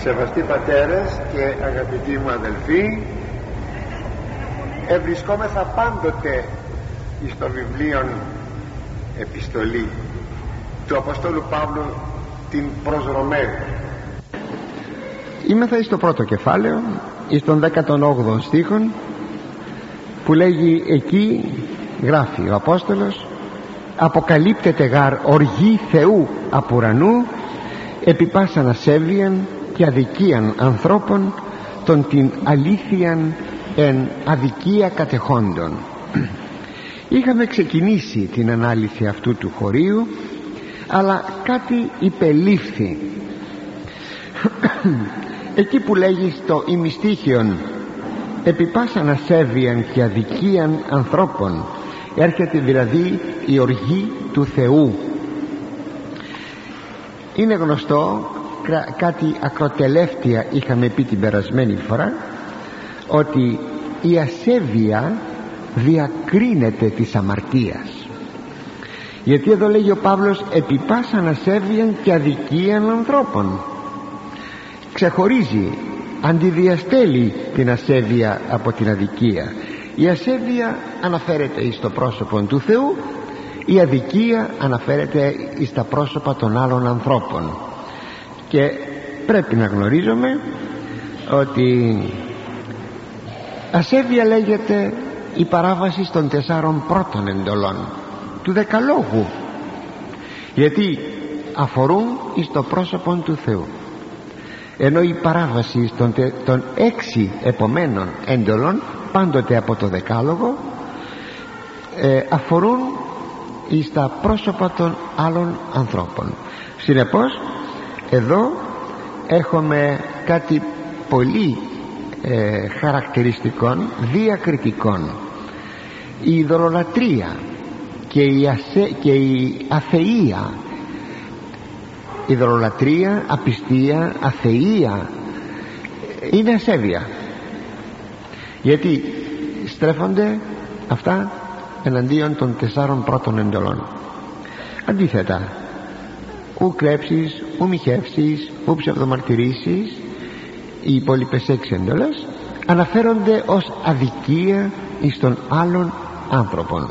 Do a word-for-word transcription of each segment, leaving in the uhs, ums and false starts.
Σεβαστοί πατέρες και αγαπητοί μου αδελφοί, ευρισκόμεθα πάντοτε στο βιβλίο επιστολή του Αποστόλου Παύλου, την προς Ρωμαίους. Είμεθα εις το πρώτο κεφάλαιο, εις τον δέκατον όγδοον στίχον, που λέγει εκεί, γράφει ο Απόστολος: «Αποκαλύπτεται γάρ οργή Θεού απ' ουρανού, επί πάσαν ασέβειαν και αδικίαν ανθρώπων, των την αλήθειαν εν αδικία κατεχόντων». Είχαμε ξεκινήσει την ανάλυση αυτού του χωρίου, αλλά κάτι υπελήφθη. Εκεί που λέγει στο ημιστίχιον «επί πάσαν ασέβειαν και αδικίαν ανθρώπων», έρχεται δηλαδή η οργή του Θεού. Είναι γνωστό, κάτι ακροτελεύτια είχαμε πει την περασμένη φορά, ότι η ασέβεια διακρίνεται της αμαρτίας. Γιατί εδώ λέγει ο Παύλος «επί πάσαν ασέβειαν και αδικίαν ανθρώπων». Ξεχωρίζει, αντιδιαστέλει την ασέβεια από την αδικία. Η ασέβεια αναφέρεται εις το πρόσωπο του Θεού, η αδικία αναφέρεται εις τα πρόσωπα των άλλων ανθρώπων. Και πρέπει να γνωρίζουμε ότι ασέβεια λέγεται η παράβαση των τεσσάρων πρώτων εντολών του Δεκαλόγου, γιατί αφορούν εις το πρόσωπο του Θεού, ενώ η παράβαση των, τε, των έξι επομένων εντολών, πάντοτε από το Δεκάλογο, ε, αφορούν εις τα πρόσωπα των άλλων ανθρώπων. Συνεπώς εδώ έχουμε κάτι πολύ ε, χαρακτηριστικών, διακριτικών. Η ειδωλολατρία και η, ασε, και η αθεΐα, ειδωλολατρία, απιστία, αθεΐα είναι ασέβεια, γιατί στρέφονται αυτά εναντίον των τεσσάρων πρώτων εντολών. Αντίθετα, ου κλέψεις, ου μοιχεύσεις, ου ψευδομαρτυρήσεις, οι υπόλοιπες έξι εντολές αναφέρονται ως αδικία εις των άλλων άνθρωπων.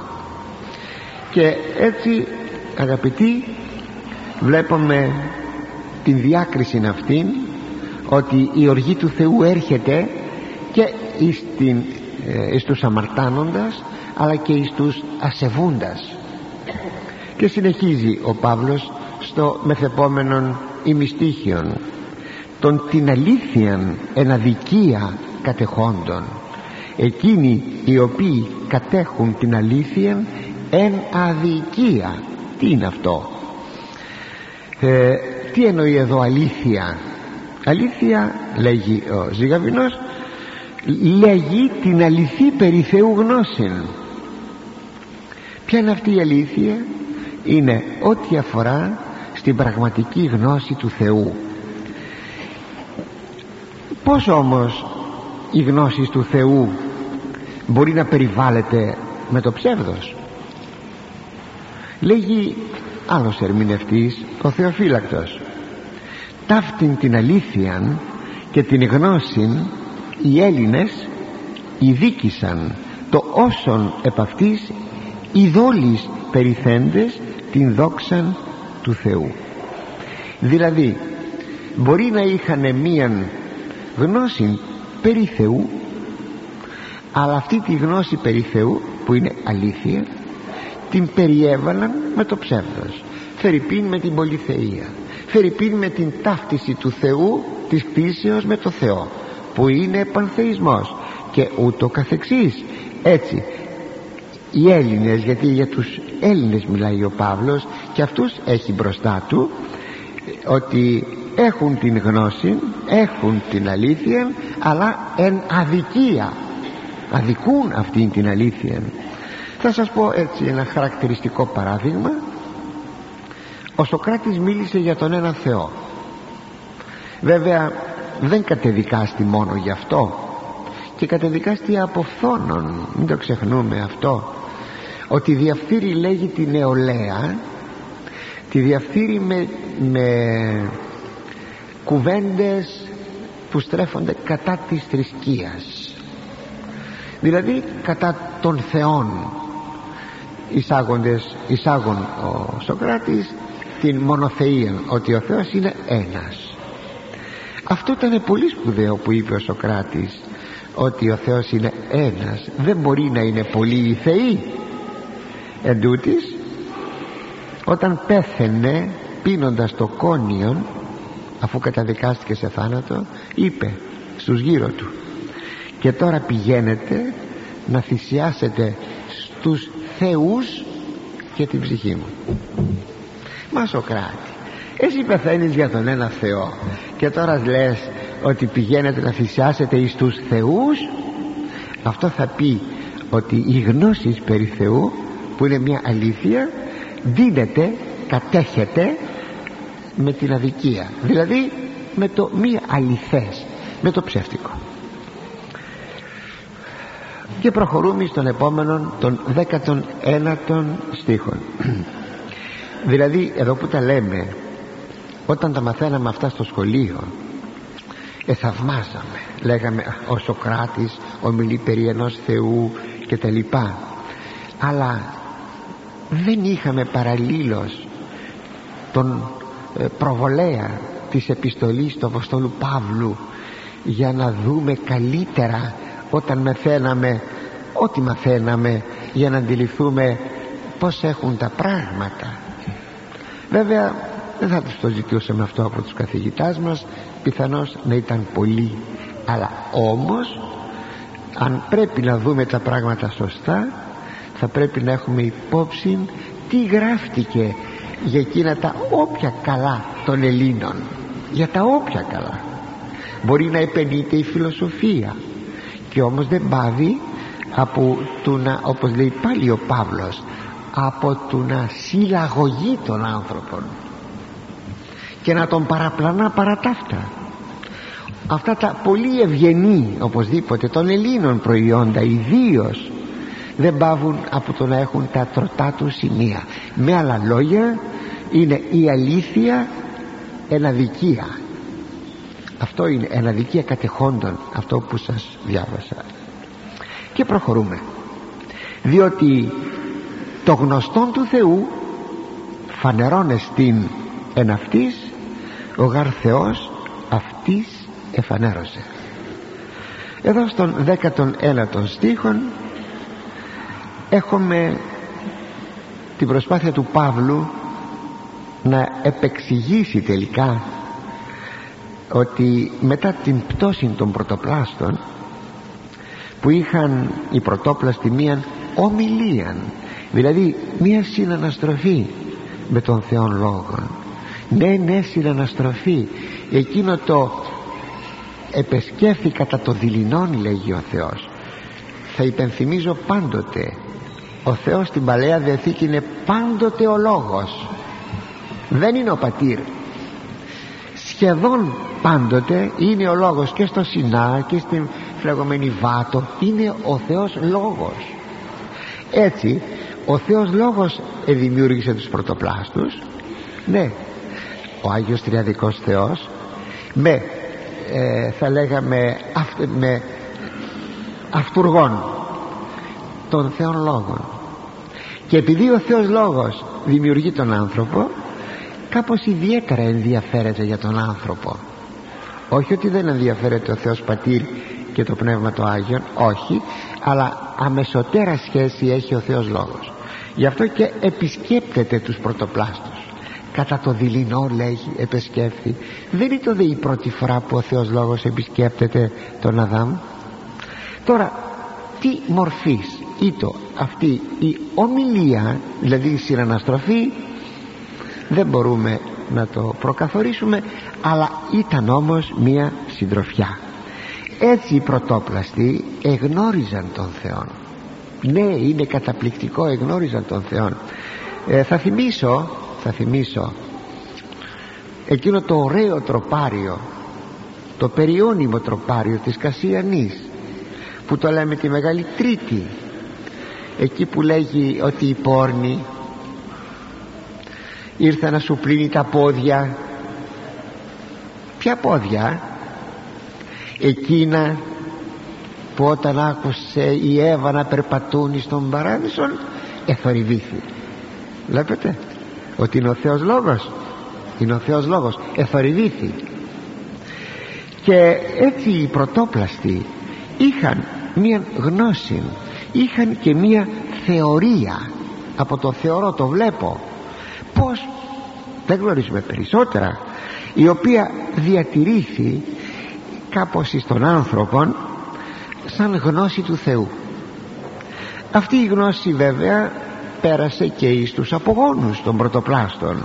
Και έτσι, αγαπητοί, βλέπουμε την διάκριση αυτήν, ότι η οργή του Θεού έρχεται και εις, την, εις τους αμαρτάνοντας, αλλά και εις τους ασεβούντας. Και συνεχίζει ο Παύλος στο μεθεπόμενον ημιστίχιον, των την αλήθειαν εν αδικία κατεχόντων, εκείνοι οι οποίοι κατέχουν την αλήθεια εν αδικία. Τι είναι αυτό? Ε, τι εννοεί εδώ αλήθεια? Αλήθεια, λέγει ο Ζηγαβινός, λέγει την αληθή περί Θεού γνώσιν. Ποια είναι αυτή η αλήθεια? Είναι ό,τι αφορά στην πραγματική γνώση του Θεού. Πώς όμως η γνώση του Θεού μπορεί να περιβάλλεται με το ψεύδος? Λέγει άλλος ερμηνευτής, ο Θεοφύλακτος: ταύτην την αλήθειαν και την γνώσιν οι Έλληνες ειδίκησαν το όσον επ' αυτής ειδόλεις περιθέντες την δόξαν του Θεού. Δηλαδή μπορεί να είχαν μίαν γνώση περί Θεού, αλλά αυτή τη γνώση περί Θεού, που είναι αλήθεια, την περιέβαλαν με το ψεύδος. Φερειπίν με την πολυθεΐα, φερειπίν με την ταύτιση του Θεού της κτήσεως με το Θεό, που είναι πανθεϊσμός, και ούτω καθεξής. Έτσι οι Έλληνες, γιατί για τους Έλληνες μιλάει ο Παύλος και αυτούς έχει μπροστά του, ότι έχουν την γνώση, έχουν την αλήθεια, αλλά εν αδικία, αδικούν αυτήν την αλήθεια. Θα σας πω έτσι ένα χαρακτηριστικό παράδειγμα. Ο Σωκράτης μίλησε για τον ένα Θεό. Βέβαια δεν κατεδικάστη μόνο γι' αυτό, και κατεδικάστη από φθόνον, μην το ξεχνούμε αυτό, ότι διαφθείρει, λέγει, τη νεολαία, τη διαφθείρει με, με κουβέντες που στρέφονται κατά της θρησκείας, δηλαδή κατά των θεών. Εισάγοντες, εισάγον ο Σωκράτης την μονοθεία, ότι ο Θεός είναι ένας. Αυτό ήταν πολύ σπουδαίο που είπε ο Σωκράτης, ότι ο Θεός είναι ένας, δεν μπορεί να είναι πολλοί οι θεοί. Εν τούτοις, όταν πέθαινε πίνοντας το κόνιον, αφού καταδικάστηκε σε θάνατο, είπε στους γύρω του: και τώρα πηγαίνετε να θυσιάσετε στους θεούς και την ψυχή μου. Μα Σωκράτη, εσύ πεθαίνεις για τον ένα Θεό και τώρα λες ότι πηγαίνετε να θυσιάσετε εις τους θεούς. Αυτό θα πει ότι η γνώση περί Θεού, που είναι μια αλήθεια, δίνεται, κατέχεται με την αδικία, δηλαδή με το μη αληθές, με το ψεύτικο. Και προχωρούμε στον επόμενο, τον δέκατον ένατον στίχον. Δηλαδή εδώ που τα λέμε, όταν τα μαθαίναμε αυτά στο σχολείο, εθαυμάζαμε, λέγαμε ο Σωκράτης ομιλεί περί ενός Θεού και τα λοιπά, αλλά δεν είχαμε παραλλήλως τον ε, προβολέα της επιστολής του Αποστόλου Παύλου, για να δούμε καλύτερα όταν μαθαίναμε ό,τι μαθαίναμε, για να αντιληφθούμε πως έχουν τα πράγματα. Βέβαια δεν θα τους το ζητούσαμε αυτό από τους καθηγητάς μας, πιθανώς να ήταν πολλοί, αλλά όμως αν πρέπει να δούμε τα πράγματα σωστά, θα πρέπει να έχουμε υπόψη τι γράφτηκε για εκείνα τα όποια καλά των Ελλήνων, για τα όποια καλά. Μπορεί να επενείται η φιλοσοφία, και όμως δεν πάβει από του να, όπως λέει πάλι ο Παύλος, από του να συλλαγωγεί τον άνθρωπον και να τον παραπλανά παρατάφτα. Αυτά τα πολύ ευγενή οπωσδήποτε των Ελλήνων προϊόντα ιδίως δεν πάβουν από το να έχουν τα τροτά του σημεία. Με άλλα λόγια, είναι η αλήθεια εναδικία. Αυτό είναι εναδικία κατεχόντων, αυτό που σας διάβασα. Και προχωρούμε, διότι το γνωστόν του Θεού φανερώνεστην εν αυτής, ο γαρ Θεός αυτής εφανέρωσε. Εδώ στον δέκατον ένατον στίχον έχουμε την προσπάθεια του Παύλου να επεξηγήσει τελικά ότι μετά την πτώση των πρωτοπλάστων, που είχαν οι πρωτόπλαστοι μίαν ομιλίαν, δηλαδή μία συναναστροφή με τον Θεόν Λόγον, ναι ναι συναναστροφή, εκείνο το επεσκέφθη κατά το δειλινόν, λέγει ο Θεός. Θα υπενθυμίζω πάντοτε, ο Θεός στην Παλαιά Διαθήκη είναι πάντοτε ο Λόγος, δεν είναι ο Πατήρ. Σχεδόν πάντοτε είναι ο Λόγος, και στο Σινά και στην φλεγωμένη Βάτο είναι ο Θεός Λόγος. Έτσι ο Θεός Λόγος δημιούργησε τους πρωτοπλάστους, ναι, ο Άγιος Τριαδικός Θεός, με ε, θα λέγαμε αυ, με αυτουργών των Θεών Λόγων. Και επειδή ο Θεός Λόγος δημιουργεί τον άνθρωπο, κάπως ιδιαίτερα ενδιαφέρεται για τον άνθρωπο. Όχι ότι δεν ενδιαφέρεται ο Θεός Πατήρ και το Πνεύμα το Άγιον, όχι, αλλά αμεσοτέρα σχέση έχει ο Θεός Λόγος. Γι' αυτό και επισκέπτεται τους πρωτοπλάστους. Κατά το δειλινό, λέγει, επισκέφθη. Δεν είναι δε η πρώτη φορά που ο Θεός Λόγος επισκέπτεται τον Αδάμ. Τώρα, τι μορφής ήτο αυτή η ομιλία, δηλαδή η συναναστροφή, δεν μπορούμε να το προκαθορίσουμε, αλλά ήταν όμως μία συντροφιά. Έτσι οι πρωτόπλαστοι εγνώριζαν τον Θεό. Ναι, είναι καταπληκτικό, εγνώριζαν τον Θεό. ε, θα θυμίσω θα θυμίσω εκείνο το ωραίο τροπάριο, το περιώνυμο τροπάριο της Κασιανής, που το λέμε τη Μεγάλη Τρίτη, εκεί που λέγει ότι η πόρνη ήρθε να σου πλύνει τα πόδια. Ποια πόδια? εκείνα που όταν άκουσε η Εύα να περπατούν στον παράδεισο εθορυβήθη. Βλέπετε ότι είναι ο Θεός Λόγος, είναι ο Θεός Λόγος, εθορυβήθη. Και έτσι οι πρωτόπλαστοι είχαν μία γνώση, είχαν και μία θεωρία από το θεωρώ, το βλέπω, πως δεν γνωρίζουμε περισσότερα, η οποία διατηρήθη κάπως εις τον άνθρωπον σαν γνώση του Θεού. Αυτή η γνώση βέβαια πέρασε και εις τους απογόνους των πρωτοπλάστων,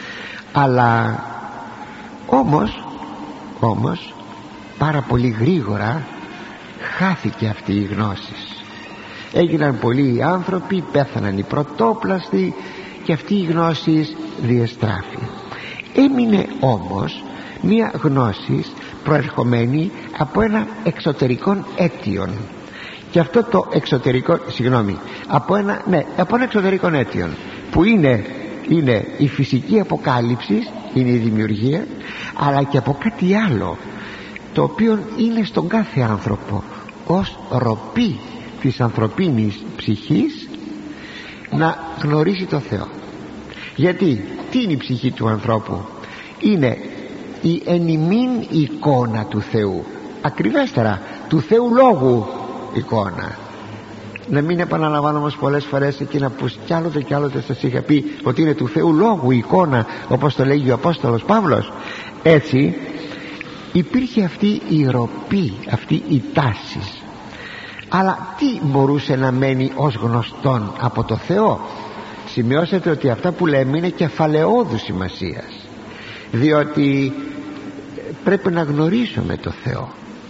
αλλά όμως όμως πάρα πολύ γρήγορα χάθηκε αυτή η γνώση. Έγιναν πολλοί άνθρωποι, πέθαναν οι πρωτόπλαστοι και αυτή η γνώση διεστράφη. Έμεινε όμως μία γνώση προερχομένη από ένα εξωτερικό αίτιον, και αυτό το εξωτερικό, συγγνώμη, από ένα, ναι, από ένα εξωτερικό αίτιον που είναι, είναι η φυσική αποκάλυψη, είναι η δημιουργία, αλλά και από κάτι άλλο το οποίο είναι στον κάθε άνθρωπο ως ροπή της ανθρωπίνης ψυχής να γνωρίσει το Θεό. Γιατί τι είναι η ψυχή του ανθρώπου? Είναι η ενημήν εικόνα του Θεού, ακριβέστερα του Θεού Λόγου εικόνα. Να μην επαναλαμβάνω όμως πολλές φορές εκείνα που κι άλλοτε κι άλλοτε σας είχα πει ότι είναι του Θεού Λόγου εικόνα, όπως το λέγει ο Απόστολος Παύλος. Έτσι υπήρχε αυτή η ροπή, αυτή η τάση. Αλλά τι μπορούσε να μένει ως γνωστόν από το Θεό? Σημειώσετε ότι αυτά που λέμε είναι κεφαλαιόδου σημασίας, διότι πρέπει να γνωρίσουμε το Θεό.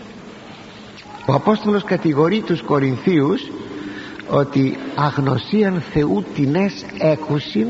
Ο Απόστολος κατηγορεί τους Κορινθίους ότι αγνωσίαν Θεού τινές έκουσιν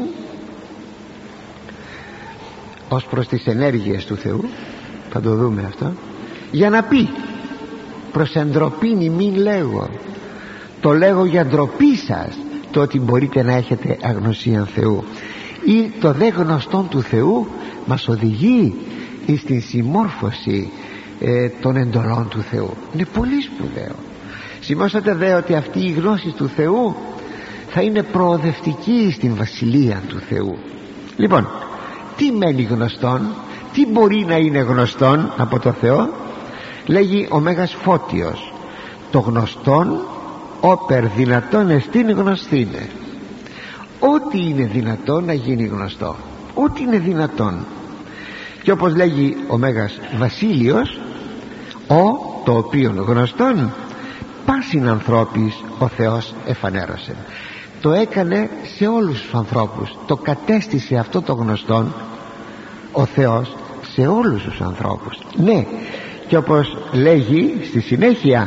ως προς τις ενέργειες του Θεού, θα το δούμε αυτό, για να πει προς εντροπήν ημίν λέγω, το λέγω για ντροπή σας το ότι μπορείτε να έχετε αγνωσίαν Θεού. Ή το δε γνωστόν του Θεού μας οδηγεί στην συμμόρφωση ε, των εντολών του Θεού. Είναι πολύ σπουδαίο. Σημειώσατε δε ότι αυτή η γνώση του Θεού θα είναι προοδευτική στην βασιλεία του Θεού. Λοιπόν, τι μένει γνωστόν, τι μπορεί να είναι γνωστόν από το Θεό? Λέγει ο Μέγας Φώτιος, το γνωστόν όπερ δυνατόν εστίν γνωστήνε. Ό,τι είναι δυνατόν να γίνει γνωστό, ό,τι είναι δυνατόν. Και όπως λέγει ο Μέγας Βασίλειος, ο το οποίον γνωστόν πάσιν ανθρώπης ο Θεός εφανέρωσε. Το έκανε σε όλους τους ανθρώπους, το κατέστησε αυτό το γνωστόν ο Θεός σε όλους τους ανθρώπους. Ναι, και όπως λέγει στη συνέχεια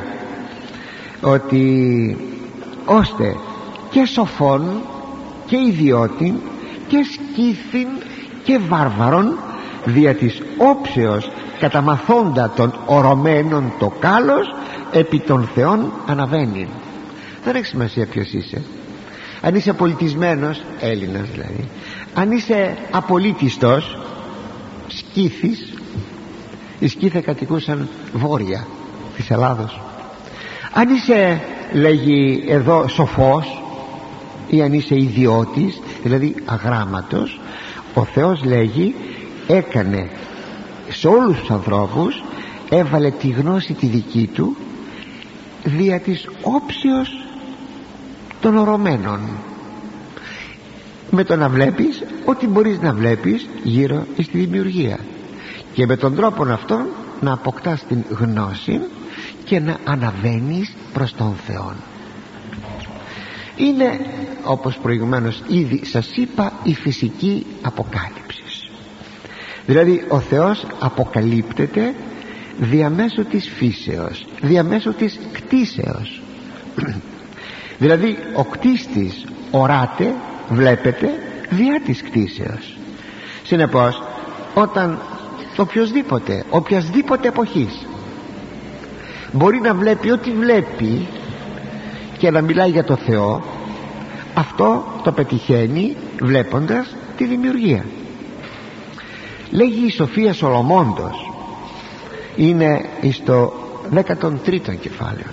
ότι ώστε και σοφόν και ιδιώτην και σκύθιν και βάρβαρον δια της όψεως καταμαθώντα των ορωμένων το κάλος επί των Θεών αναβαίνει. Δεν έχει σημασία ποιος είσαι, αν είσαι πολιτισμένος, Έλληνας δηλαδή, αν είσαι απολύτιστος, σκύθης. Οι σκύθες κατοικούσαν βόρεια της Ελλάδος. Αν είσαι, λέγει εδώ, σοφός, ή αν είσαι ιδιώτης, δηλαδή αγράμματος, ο Θεός, λέγει, έκανε σε όλους τους ανθρώπους, έβαλε τη γνώση τη δική του δια της όψεως των ορωμένων, με το να βλέπεις ό,τι μπορείς να βλέπεις γύρω στη δημιουργία, και με τον τρόπο αυτόν να αποκτάς την γνώση και να αναβαίνεις προς τον Θεό. Είναι, όπως προηγουμένως ήδη σας είπα, η φυσική αποκάλυψη. Δηλαδή ο Θεός αποκαλύπτεται διαμέσου της φύσεως, διαμέσου της κτίσεως. Δηλαδή ο κτίστης οράται, βλέπετε, διά της κτίσεως. Συνεπώς, όταν οποιοσδήποτε, οποιασδήποτε εποχής μπορεί να βλέπει ό,τι βλέπει και να μιλάει για το Θεό, αυτό το πετυχαίνει βλέποντας τη δημιουργία. Λέγει η Σοφία Σολομώντος, είναι στο δέκατον τρίτον κεφάλαιο.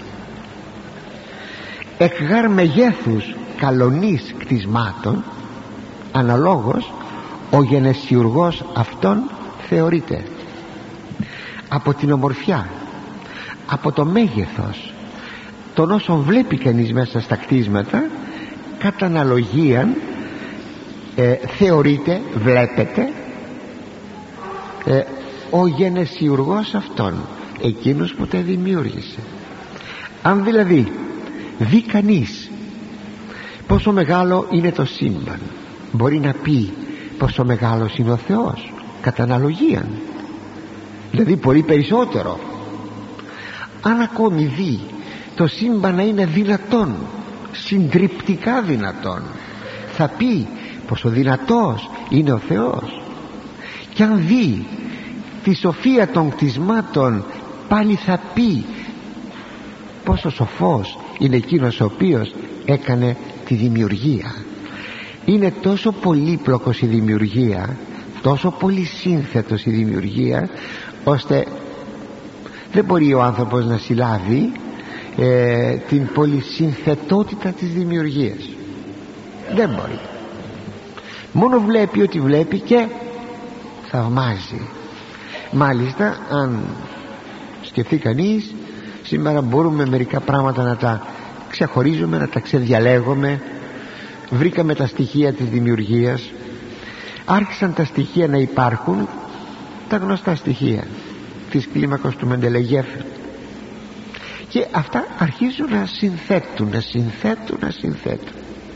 Εκ γάρ μεγέθους καλονής κτισμάτων αναλόγως ο γενεσιουργός αυτών θεωρείται. Από την ομορφιά, από το μέγεθος των όσων βλέπει κανείς μέσα στα κτίσματα, κατά αναλογίαν ε, θεωρείται, βλέπετε ε, ο γενεσιουργός αυτών, εκείνος που τα δημιούργησε. Αν δηλαδή δει κανείς πόσο μεγάλο είναι το σύμπαν, μπορεί να πει πόσο μεγάλος είναι ο Θεός κατά αναλογίαν, δηλαδή πολύ περισσότερο. Αν ακόμη δει το σύμπαν να είναι δυνατόν, συντριπτικά δυνατόν, θα πει πόσο δυνατός είναι ο Θεός. Και αν δει τη σοφία των κτισμάτων, πάλι θα πει πόσο σοφός είναι εκείνος ο οποίος έκανε τη δημιουργία. Είναι τόσο πολύπλοκος η δημιουργία, τόσο πολύ σύνθετος η δημιουργία, ώστε δεν μπορεί ο άνθρωπος να συλλάβει ε, την πολυσυνθετότητα της δημιουργίας. Δεν μπορεί. Μόνο βλέπει ότι βλέπει και θαυμάζει. Μάλιστα, αν σκεφτεί κανείς, σήμερα μπορούμε μερικά πράγματα να τα ξεχωρίζουμε, να τα ξεδιαλέγουμε. Βρήκαμε τα στοιχεία της δημιουργίας, άρχισαν τα στοιχεία να υπάρχουν, τα γνωστά στοιχεία της κλίμακος του Μεντελεγέφ, και αυτά αρχίζουν να συνθέτουν, να συνθέτουν, να συνθέτουν.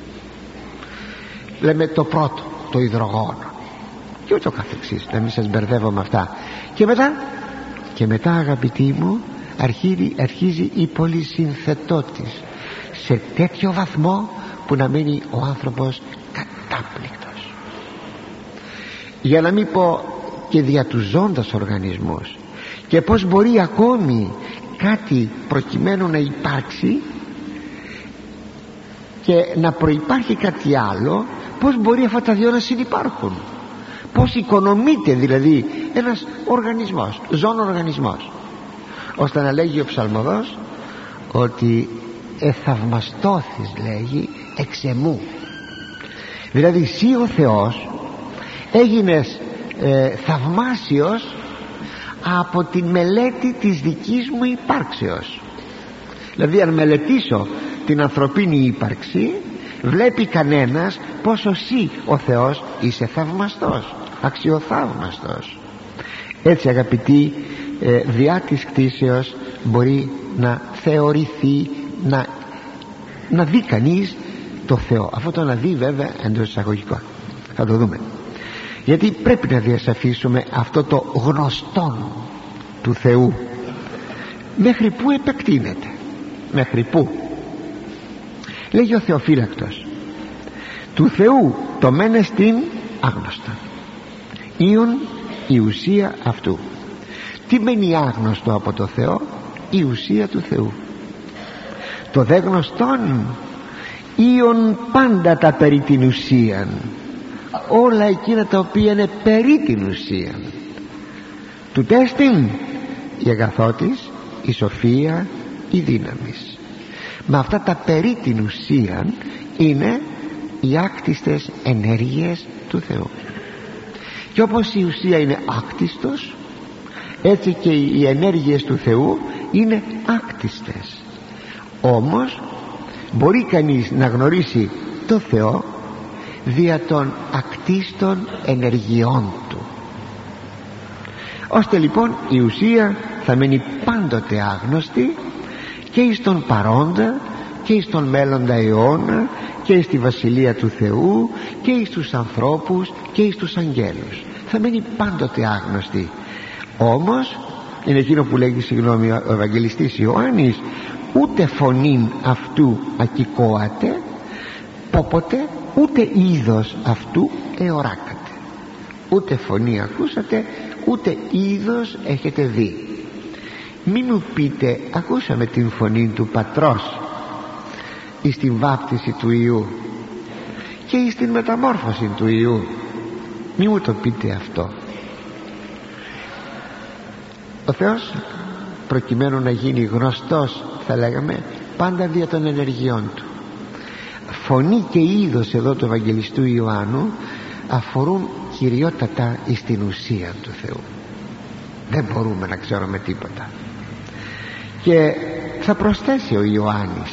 Λέμε το πρώτο, το υδρογόνο, και ούτω καθεξής, να μην σας μπερδεύω με αυτά. Και μετά, και μετά αγαπητοί μου, αρχίζει, αρχίζει η πολυσυνθετότης σε τέτοιο βαθμό που να μείνει ο άνθρωπος κατάπληκτος. Για να μην πω και δια τους ζώντας οργανισμούς, και πως μπορεί ακόμη κάτι προκειμένου να υπάρξει και να προϋπάρχει κάτι άλλο, πως μπορεί αυτά τα δυο να συνυπάρχουν, πως οικονομείται δηλαδή ένας οργανισμός, ζών οργανισμός, ώστε να λέγει ο ψαλμοδός ότι εθαυμαστώθης, λέγει, εξ εμού. Δηλαδή εσύ ο Θεός έγινες ε, θαυμάσιος από τη μελέτη της δικής μου υπάρξεως. Δηλαδή αν μελετήσω την ανθρωπίνη ύπαρξη, βλέπει κανένας πως εσύ ο Θεός είσαι θαυμαστός, αξιοθαύμαστος. Έτσι αγαπητοί, ε, διά της κτήσεως μπορεί να θεωρηθεί, να, να δει κανείς το Θεό. Αυτό το να δει βέβαια εντός εισαγωγικών, θα το δούμε, γιατί πρέπει να διασαφίσουμε αυτό το γνωστόν του Θεού. Μέχρι πού επεκτείνεται, μέχρι πού? Λέγει ο Θεοφύλακτος, του Θεού το μένε στην άγνωστα, ήον η ουσία αυτού. Τι μένει άγνωστο από το Θεό? Η ουσία του Θεού. Το δε γνωστόν ήον πάντα τα περί την ουσίαν, όλα εκείνα τα οποία είναι περί την ουσίαν. Του τέστην η αγαθότης, η σοφία, η δύναμης. Με αυτά τα περί την ουσίαν είναι οι άκτιστες ενέργειες του Θεού. Και όπως η ουσία είναι άκτιστος, έτσι και οι ενέργειες του Θεού είναι άκτιστες. Όμως μπορεί κανείς να γνωρίσει το Θεό δια των ακτίστων ενεργειών του, ώστε λοιπόν η ουσία θα μένει πάντοτε άγνωστη και εις τον παρόντα και εις τον μέλλοντα αιώνα και εις τη βασιλεία του Θεού και εις τους ανθρώπους και εις τους αγγέλους. Θα μένει πάντοτε άγνωστη. Όμως είναι εκείνο που λέγει, συγγνώμη, ο Ευαγγελιστής Ιωάννης, ούτε φωνήν αυτού ακηκόατε πόποτε, ούτε είδος αυτού εωράκατε. Ούτε φωνή ακούσατε, ούτε είδος έχετε δει. Μην μου πείτε ακούσαμε την φωνή του Πατρός εις την βάπτιση του Υιού και εις την μεταμόρφωση του Υιού. Μην μου το πείτε αυτό. Ο Θεός προκειμένου να γίνει γνωστός, θα λέγαμε, πάντα δια των ενεργειών του. Φωνή και είδος εδώ του Ευαγγελιστού Ιωάννου αφορούν κυριότατα εις την ουσία του Θεού. Δεν μπορούμε να ξέρουμε τίποτα. Και θα προσθέσει ο Ιωάννης: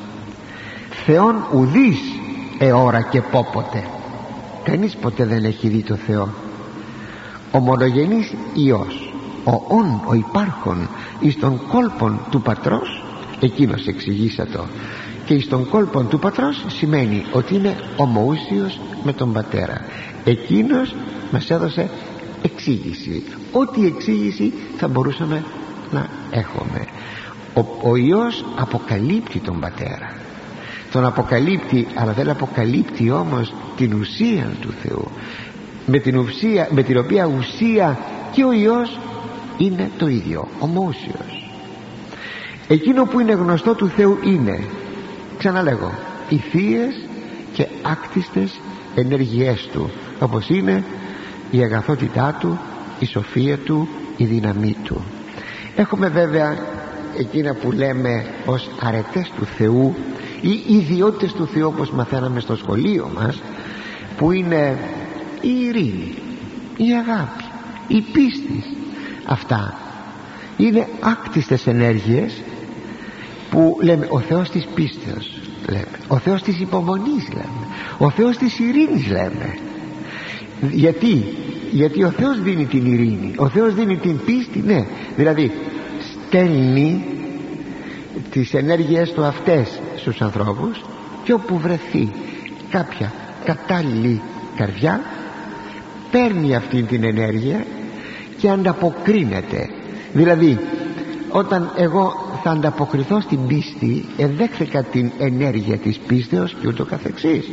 Θεόν ουδείς εώρα και πόποτε. Κανείς ποτέ δεν έχει δει το Θεό. Ο μονογενής Υιός, ο ον ο υπάρχον εις των κόλπων του Πατρός, εκείνος εξηγήσατο. Και εις των κόλπων του Πατρός σημαίνει ότι είναι ομοούσιος με τον Πατέρα. Εκείνος μας έδωσε εξήγηση, ό,τι εξήγηση θα μπορούσαμε να έχουμε. Ο, ο Υιός αποκαλύπτει τον Πατέρα, τον αποκαλύπτει, αλλά δεν αποκαλύπτει όμως την ουσία του Θεού, με την, ουσία, με την οποία ουσία και ο Υιός είναι το ίδιο, ομοούσιος. Εκείνο που είναι γνωστό του Θεού είναι, ξαναλέγω, οι θείες και άκτιστες ενέργειές του, όπως είναι η αγαθότητά του, η σοφία του, η δύναμή του. Έχουμε βέβαια εκείνα που λέμε ως αρετές του Θεού ή ιδιότητες του Θεού, όπως μαθαίναμε στο σχολείο μας, που είναι η ειρήνη, η αγάπη, η πίστη. Αυτά είναι άκτιστες ενέργειες που λέμε ο Θεός της πίστεως, λέμε ο Θεός της υπομονής, λέμε ο Θεός της ειρήνης, λέμε. Γιατί, γιατί ο Θεός δίνει την ειρήνη, ο Θεός δίνει την πίστη, ναι, δηλαδή στέλνει τις ενέργειές του αυτές στους ανθρώπους, και όπου βρεθεί κάποια κατάλληλη καρδιά παίρνει αυτή την ενέργεια και ανταποκρίνεται. Δηλαδή όταν εγώ θα ανταποκριθώ στην πίστη, εδέχθηκα την ενέργεια της πίστεως και ούτω καθεξής.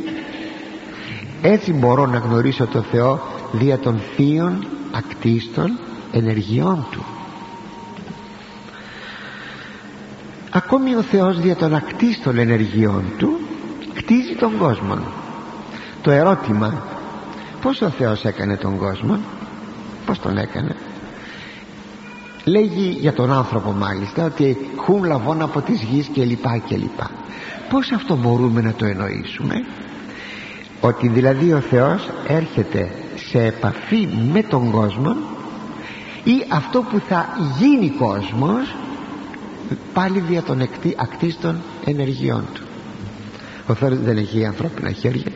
Έτσι μπορώ να γνωρίσω το Θεό δια των θείων ακτίστων ενεργειών του. Ακόμη ο Θεός δια των ακτίστων ενεργειών του κτίζει τον κόσμο. Το ερώτημα, πώς ο Θεός έκανε τον κόσμο, πώς τον έκανε? Λέγει για τον άνθρωπο μάλιστα ότι χουν λαβών από της γης και λοιπά και λοιπά. Πώς αυτό μπορούμε να το εννοήσουμε? Ότι δηλαδή ο Θεός έρχεται σε επαφή με τον κόσμο, ή αυτό που θα γίνει κόσμος πάλι δια των ακτίστων ενεργειών του. Ο Θεός δεν έχει ανθρώπινα χέρια.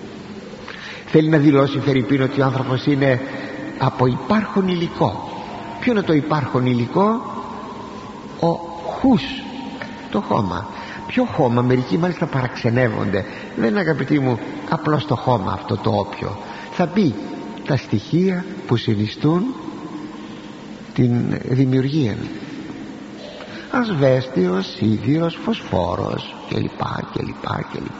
Θέλει να δηλώσει φερειπίν ότι ο άνθρωπος είναι από υπάρχον υλικό. Ποιο είναι το υπάρχον υλικό? Ο χους, το χώμα. Ποιο χώμα? Μερικοί μάλιστα παραξενεύονται. Δεν είναι, αγαπητοί μου, απλώς το χώμα αυτό το όποιο. Θα πει τα στοιχεία που συνιστούν την δημιουργία. Ασβέστιος, σίδηρος, φωσφόρος κλπ κλπ κλπ.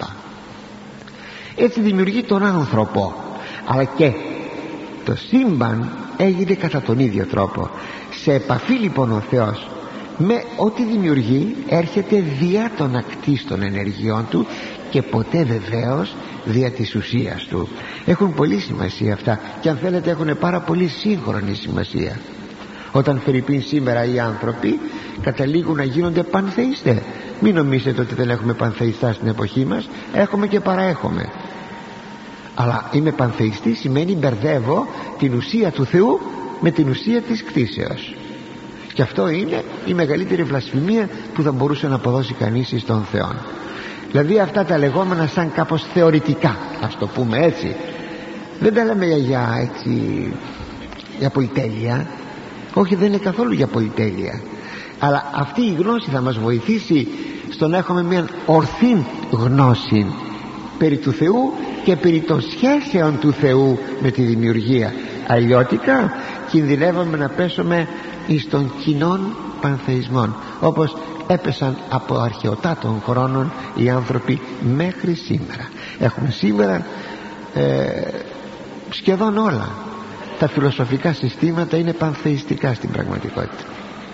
Έτσι δημιουργεί τον άνθρωπο. Αλλά και το σύμπαν έγινε κατά τον ίδιο τρόπο. Σε επαφή λοιπόν ο Θεός με ό,τι δημιουργεί έρχεται δια των ακτίστων ενεργειών του, και ποτέ βεβαίως δια της ουσίας του. Έχουν πολύ σημασία αυτά, και αν θέλετε έχουν πάρα πολύ σύγχρονη σημασία. Όταν φερειπίν σήμερα οι άνθρωποι καταλήγουν να γίνονται πανθεϊστές. Μην νομίζετε ότι δεν έχουμε πανθεϊστά στην εποχή μας, έχουμε και παραέχουμε. Αλλά είμαι πανθεϊστή σημαίνει μπερδεύω την ουσία του Θεού με την ουσία της κτήσεως, και αυτό είναι η μεγαλύτερη βλασφημία που θα μπορούσε να αποδώσει κανείς στον Θεό. Δηλαδή αυτά τα λεγόμενα σαν κάπως θεωρητικά, ας το πούμε έτσι, δεν τα λέμε για, έτσι, για πολυτέλεια. Όχι, δεν είναι καθόλου για πολυτέλεια, αλλά αυτή η γνώση θα μας βοηθήσει στο να έχουμε μια ορθή γνώση περί του Θεού και περί των σχέσεων του Θεού με τη δημιουργία. Αλλιώτικα κινδυνεύαμε να πέσουμε εις των κοινών πανθεϊσμών, όπως έπεσαν από αρχαιοτά των χρόνων οι άνθρωποι μέχρι σήμερα. Έχουμε σήμερα ε, σχεδόν όλα τα φιλοσοφικά συστήματα είναι πανθεϊστικά στην πραγματικότητα.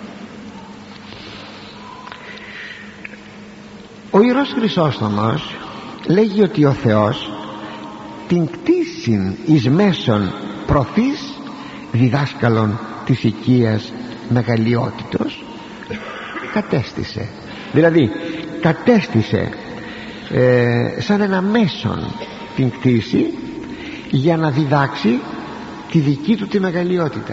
Ο Ιερός Χρυσόστομος λέγει ότι ο Θεός την κτήσιν εις μέσον προθείς διδάσκαλων της οικίας μεγαλειότητος κατέστησε, δηλαδή κατέστησε ε, σαν ένα μέσον την κτήση για να διδάξει τη δική του τη μεγαλειότητα.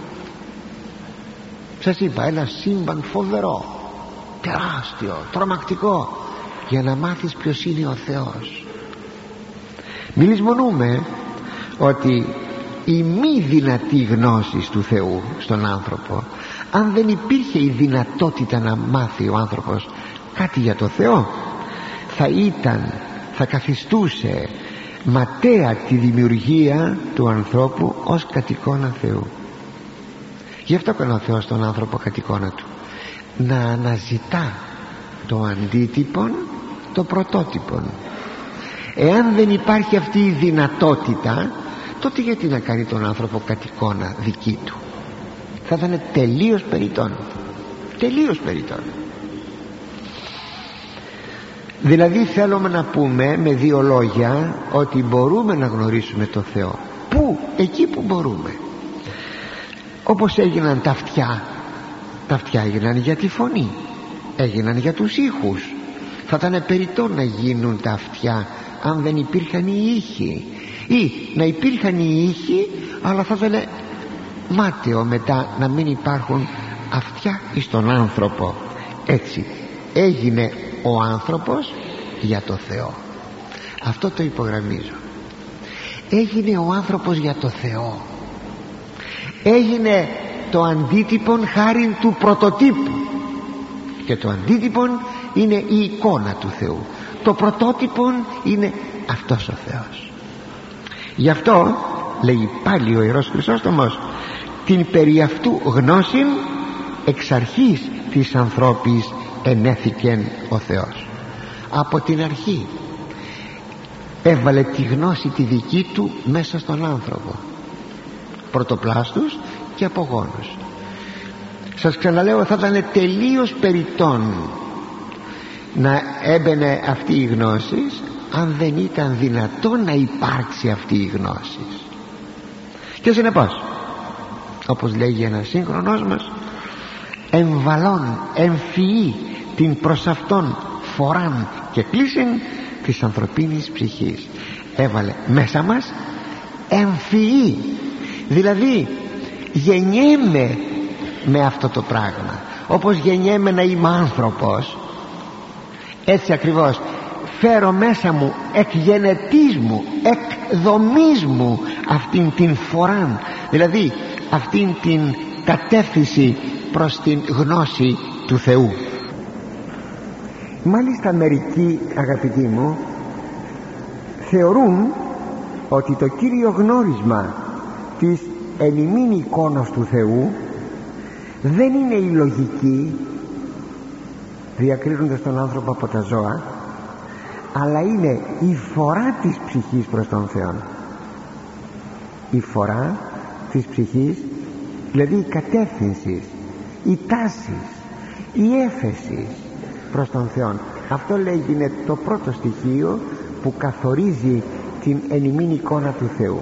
Σας είπα, ένα σύμπαν φοβερό, τεράστιο, τρομακτικό, για να μάθεις ποιος είναι ο Θεός. Μη λησμονούμε ότι η μη δυνατή γνώση του Θεού στον άνθρωπο, αν δεν υπήρχε η δυνατότητα να μάθει ο άνθρωπος κάτι για το Θεό, θα ήταν, θα καθιστούσε ματέα τη δημιουργία του ανθρώπου ως κατ' εικόνα Θεού. Γι' αυτό έκανε ο Θεός τον άνθρωπο κατ' εικόνα του, να αναζητά το αντίτυπον, το πρωτότυπον. Εάν δεν υπάρχει αυτή η δυνατότητα, τότε γιατί να κάνει τον άνθρωπο κατ' εικόνα δική του? Θα ήταν τελείως περιττόν, τελείως περιττόν. Δηλαδή θέλουμε να πούμε με δύο λόγια ότι μπορούμε να γνωρίσουμε το Θεό. Πού? Εκεί που μπορούμε. Όπως έγιναν τα αυτιά. Τα αυτιά έγιναν για τη φωνή, έγιναν για τους ήχους. Θα ήταν περιττό να γίνουν τα αυτιά αν δεν υπήρχαν οι ήχοι, ή να υπήρχαν οι ήχοι αλλά θα ήταν μάταιο μετά να μην υπάρχουν αυτιά εις τον άνθρωπο. Έτσι έγινε ο άνθρωπος για το Θεό. Αυτό το υπογραμμίζω. Έγινε ο άνθρωπος για το Θεό. Έγινε το αντίτυπον χάριν του πρωτοτύπου, και το αντίτυπον είναι η εικόνα του Θεού. Το πρωτότυπον είναι αυτός ο Θεός. Γι' αυτό λέει πάλι ο Ιερός Χρυσόστομος, την περί αυτού γνώσιν εξ αρχής της ανθρώπης ενέθηκεν ο Θεός. Από την αρχή έβαλε τη γνώση τη δική του μέσα στον άνθρωπο, πρωτοπλάστους και απογόνους. Σας ξαναλέω, θα ήταν τελείως περιττόν να έμπαινε αυτή η γνώση αν δεν ήταν δυνατόν να υπάρξει αυτή η γνώση. Και συνεπώς, όπως λέγει ένας σύγχρονός μας, εμβαλών εμφυεί την προς αυτόν φοράν και κλείσιν της ανθρωπίνης ψυχής. Έβαλε μέσα μας εμφυεί, δηλαδή γεννιέμαι με αυτό το πράγμα. Όπως γεννιέμαι να είμαι άνθρωπος, έτσι ακριβώς φέρω μέσα μου εκ γενετής μου, εκ δομής μου αυτήν την φοράν, δηλαδή αυτήν την κατεύθυνση προς την γνώση του Θεού. Μάλιστα μερικοί, αγαπητοί μου, θεωρούν ότι το κύριο γνώρισμα της εν ημίν εικόνας του Θεού δεν είναι η λογική, διακρίνοντας τον άνθρωπο από τα ζώα, αλλά είναι η φορά της ψυχής προς τον Θεό. Η φορά της ψυχής, δηλαδή η κατεύθυνση, η τάση, η έφεση προς τον Θεό. Αυτό λέγει είναι το πρώτο στοιχείο που καθορίζει την εν ημίν εικόνα του Θεού.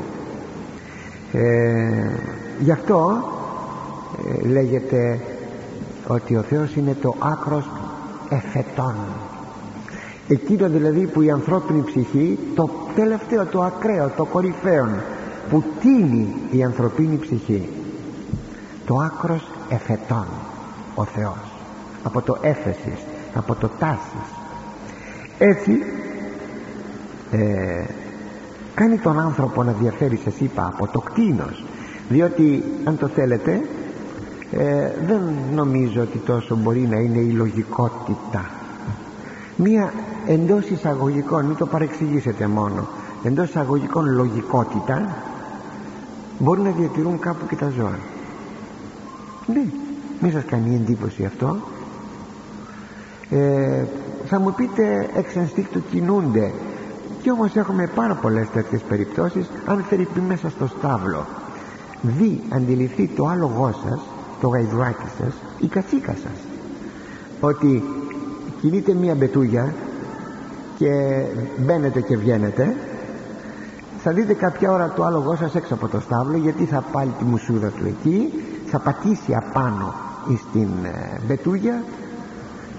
ε, γι' αυτό ε, λέγεται ότι ο Θεός είναι το άκρος εφετών, εκείνο δηλαδή που η ανθρώπινη ψυχή, το τελευταίο, το ακραίο, το κορυφαίο που τίνει η ανθρωπίνη ψυχή, το άκρος εφετών, ο Θεός, από το έφεσης, από το τάσης. Έτσι ε, κάνει τον άνθρωπο να διαφέρει, σας είπα, από το κτήνος, διότι αν το θέλετε ε, δεν νομίζω ότι τόσο μπορεί να είναι η λογικότητα. Μία εντός εισαγωγικών, μην το παρεξηγήσετε μόνο, εντός εισαγωγικών λογικότητα μπορεί να διατηρούν κάπου και τα ζώα. Ναι, μην σας κάνει εντύπωση αυτό. ε, θα μου πείτε εξ ενστίκτου κινούνται, και όμως έχουμε πάρα πολλές τέτοιες περιπτώσεις. Αν θερυπεί μέσα στο στάβλο δει, αντιληφθεί το άλογό σας, το γαϊδουράκι σας, η κατσίκα σας, ότι κινείται μία μπετούγια και μπαίνετε και βγαίνετε, θα δείτε κάποια ώρα το άλογό σας έξω από το στάβλο, γιατί θα πάλι τη μουσούδα του εκεί, θα πατήσει απάνω στην μπετούγια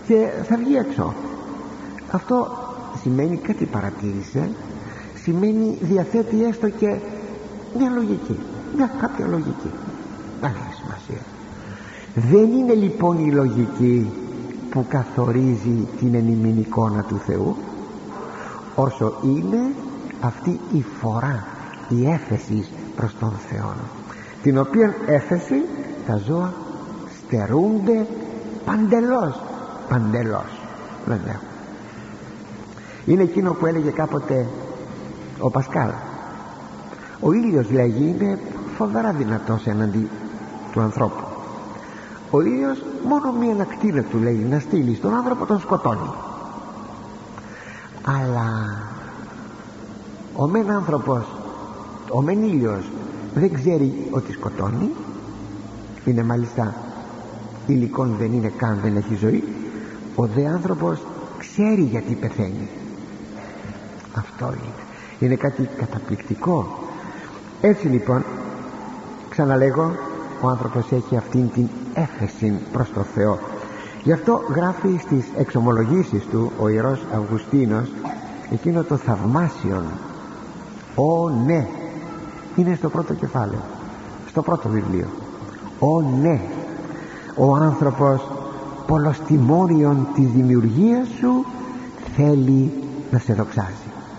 και θα βγει έξω. Αυτό σημαίνει, κάτι παρατήρησε, σημαίνει διαθέτει έστω και μια λογική, μια κάποια λογική. Δεν έχει σημασία. Δεν είναι λοιπόν η λογική που καθορίζει την ενημινή εικόνα του Θεού, όσο είναι αυτή η φορά, η έφεση προς τον Θεό, την οποία έφεση τα ζώα στερούνται παντελώς, παντελώς δεν έχουν. Είναι εκείνο που έλεγε κάποτε ο Πασκάλ. Ο ήλιος, λέγει, είναι φοβερά δυνατός εναντί του ανθρώπου. Ο ήλιος μόνο μία ακτίνα του, λέει, να στείλει στον άνθρωπο, τον σκοτώνει. Αλλά ο μεν άνθρωπος, ο μεν ήλιος δεν ξέρει ότι σκοτώνει. Είναι μάλιστα υλικόν, δεν είναι καν, δεν έχει ζωή. Ο δε άνθρωπος ξέρει γιατί πεθαίνει. Αυτό είναι. Είναι κάτι καταπληκτικό. Έτσι λοιπόν, ξαναλέγω, ο άνθρωπος έχει αυτήν την έφεση προς το Θεό. Γι' αυτό γράφει στις εξομολογήσεις του ο Ιερός Αυγουστίνος εκείνο το θαυμάσιον. Ω ναι, είναι στο πρώτο κεφάλαιο, στο πρώτο βιβλίο. Ω ναι, ο άνθρωπος πολλοστιμώριον της δημιουργίας σου θέλει να σε δοξάζει.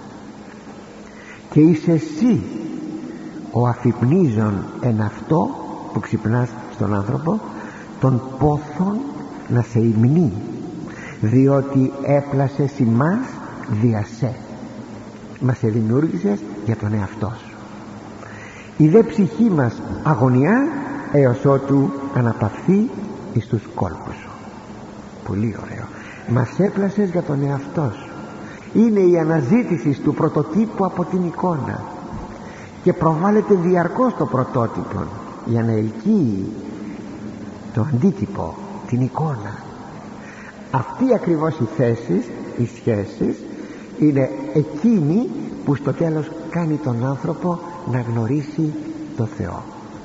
Και είσαι εσύ ο αφυπνίζων εν αυτό που ξυπνάς στον άνθρωπο, τον πόθον να σε υμνεί, διότι έπλασες ημάς δια σε. Μας σε δημιούργησες για τον εαυτό σου. Η δε ψυχή μας αγωνιά έως ότου αναπαυθεί εις τους κόλπους σου. Πολύ ωραίο. Μας έπλασες για τον εαυτό σου. Είναι η αναζήτηση του πρωτοτύπου από την εικόνα και προβάλλεται διαρκώς το πρωτότυπο για να ελκύει το αντίτυπο, την εικόνα. Αυτή ακριβώς η θέση, οι σχέσεις, είναι εκείνη που στο τέλος κάνει τον άνθρωπο να γνωρίσει το Θεό.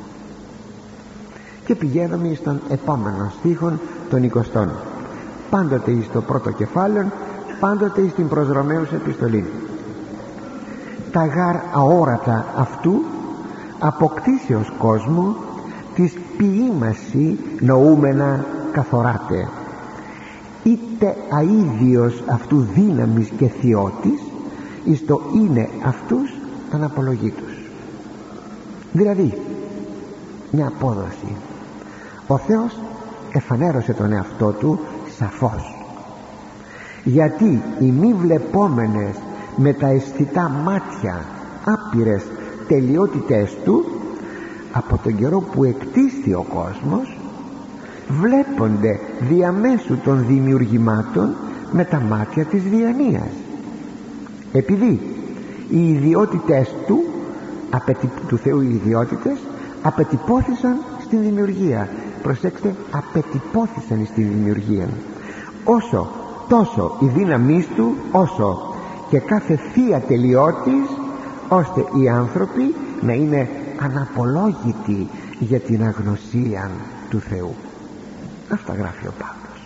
Και πηγαίνουμε στον επόμενο στίχον των εικοστών, πάντοτε εις το πρώτο κεφάλαιο, πάντοτε εις την προς Ρωμαίους επιστολή. Τα γάρ αόρατα αυτού αποκτήσεως κόσμου της ποιήμαση νοούμενα καθοράτε, είτε αίδιος αυτού δύναμης και θειότης εις το είναι αυτούς αναπολογήτους. Δηλαδή μια απόδοση. Ο Θεός εφανέρωσε τον εαυτό του σαφώς, γιατί οι μη βλεπόμενες με τα αισθητά μάτια άπειρες τελειότητες του από τον καιρό που εκτίσθη ο κόσμος βλέπονται διαμέσου των δημιουργημάτων με τα μάτια της διανοίας, επειδή οι ιδιότητες του, απαιτει, του Θεού οι ιδιότητες απετυπώθησαν στην δημιουργία. Προσέξτε, απετυπώθησαν στην δημιουργία. Όσο τόσο η δύναμής του, όσο και κάθε θεία τελειώτης, ώστε οι άνθρωποι να είναι αναπολόγητοι για την αγνωσία του Θεού. Αυτά γράφει ο Παύλος.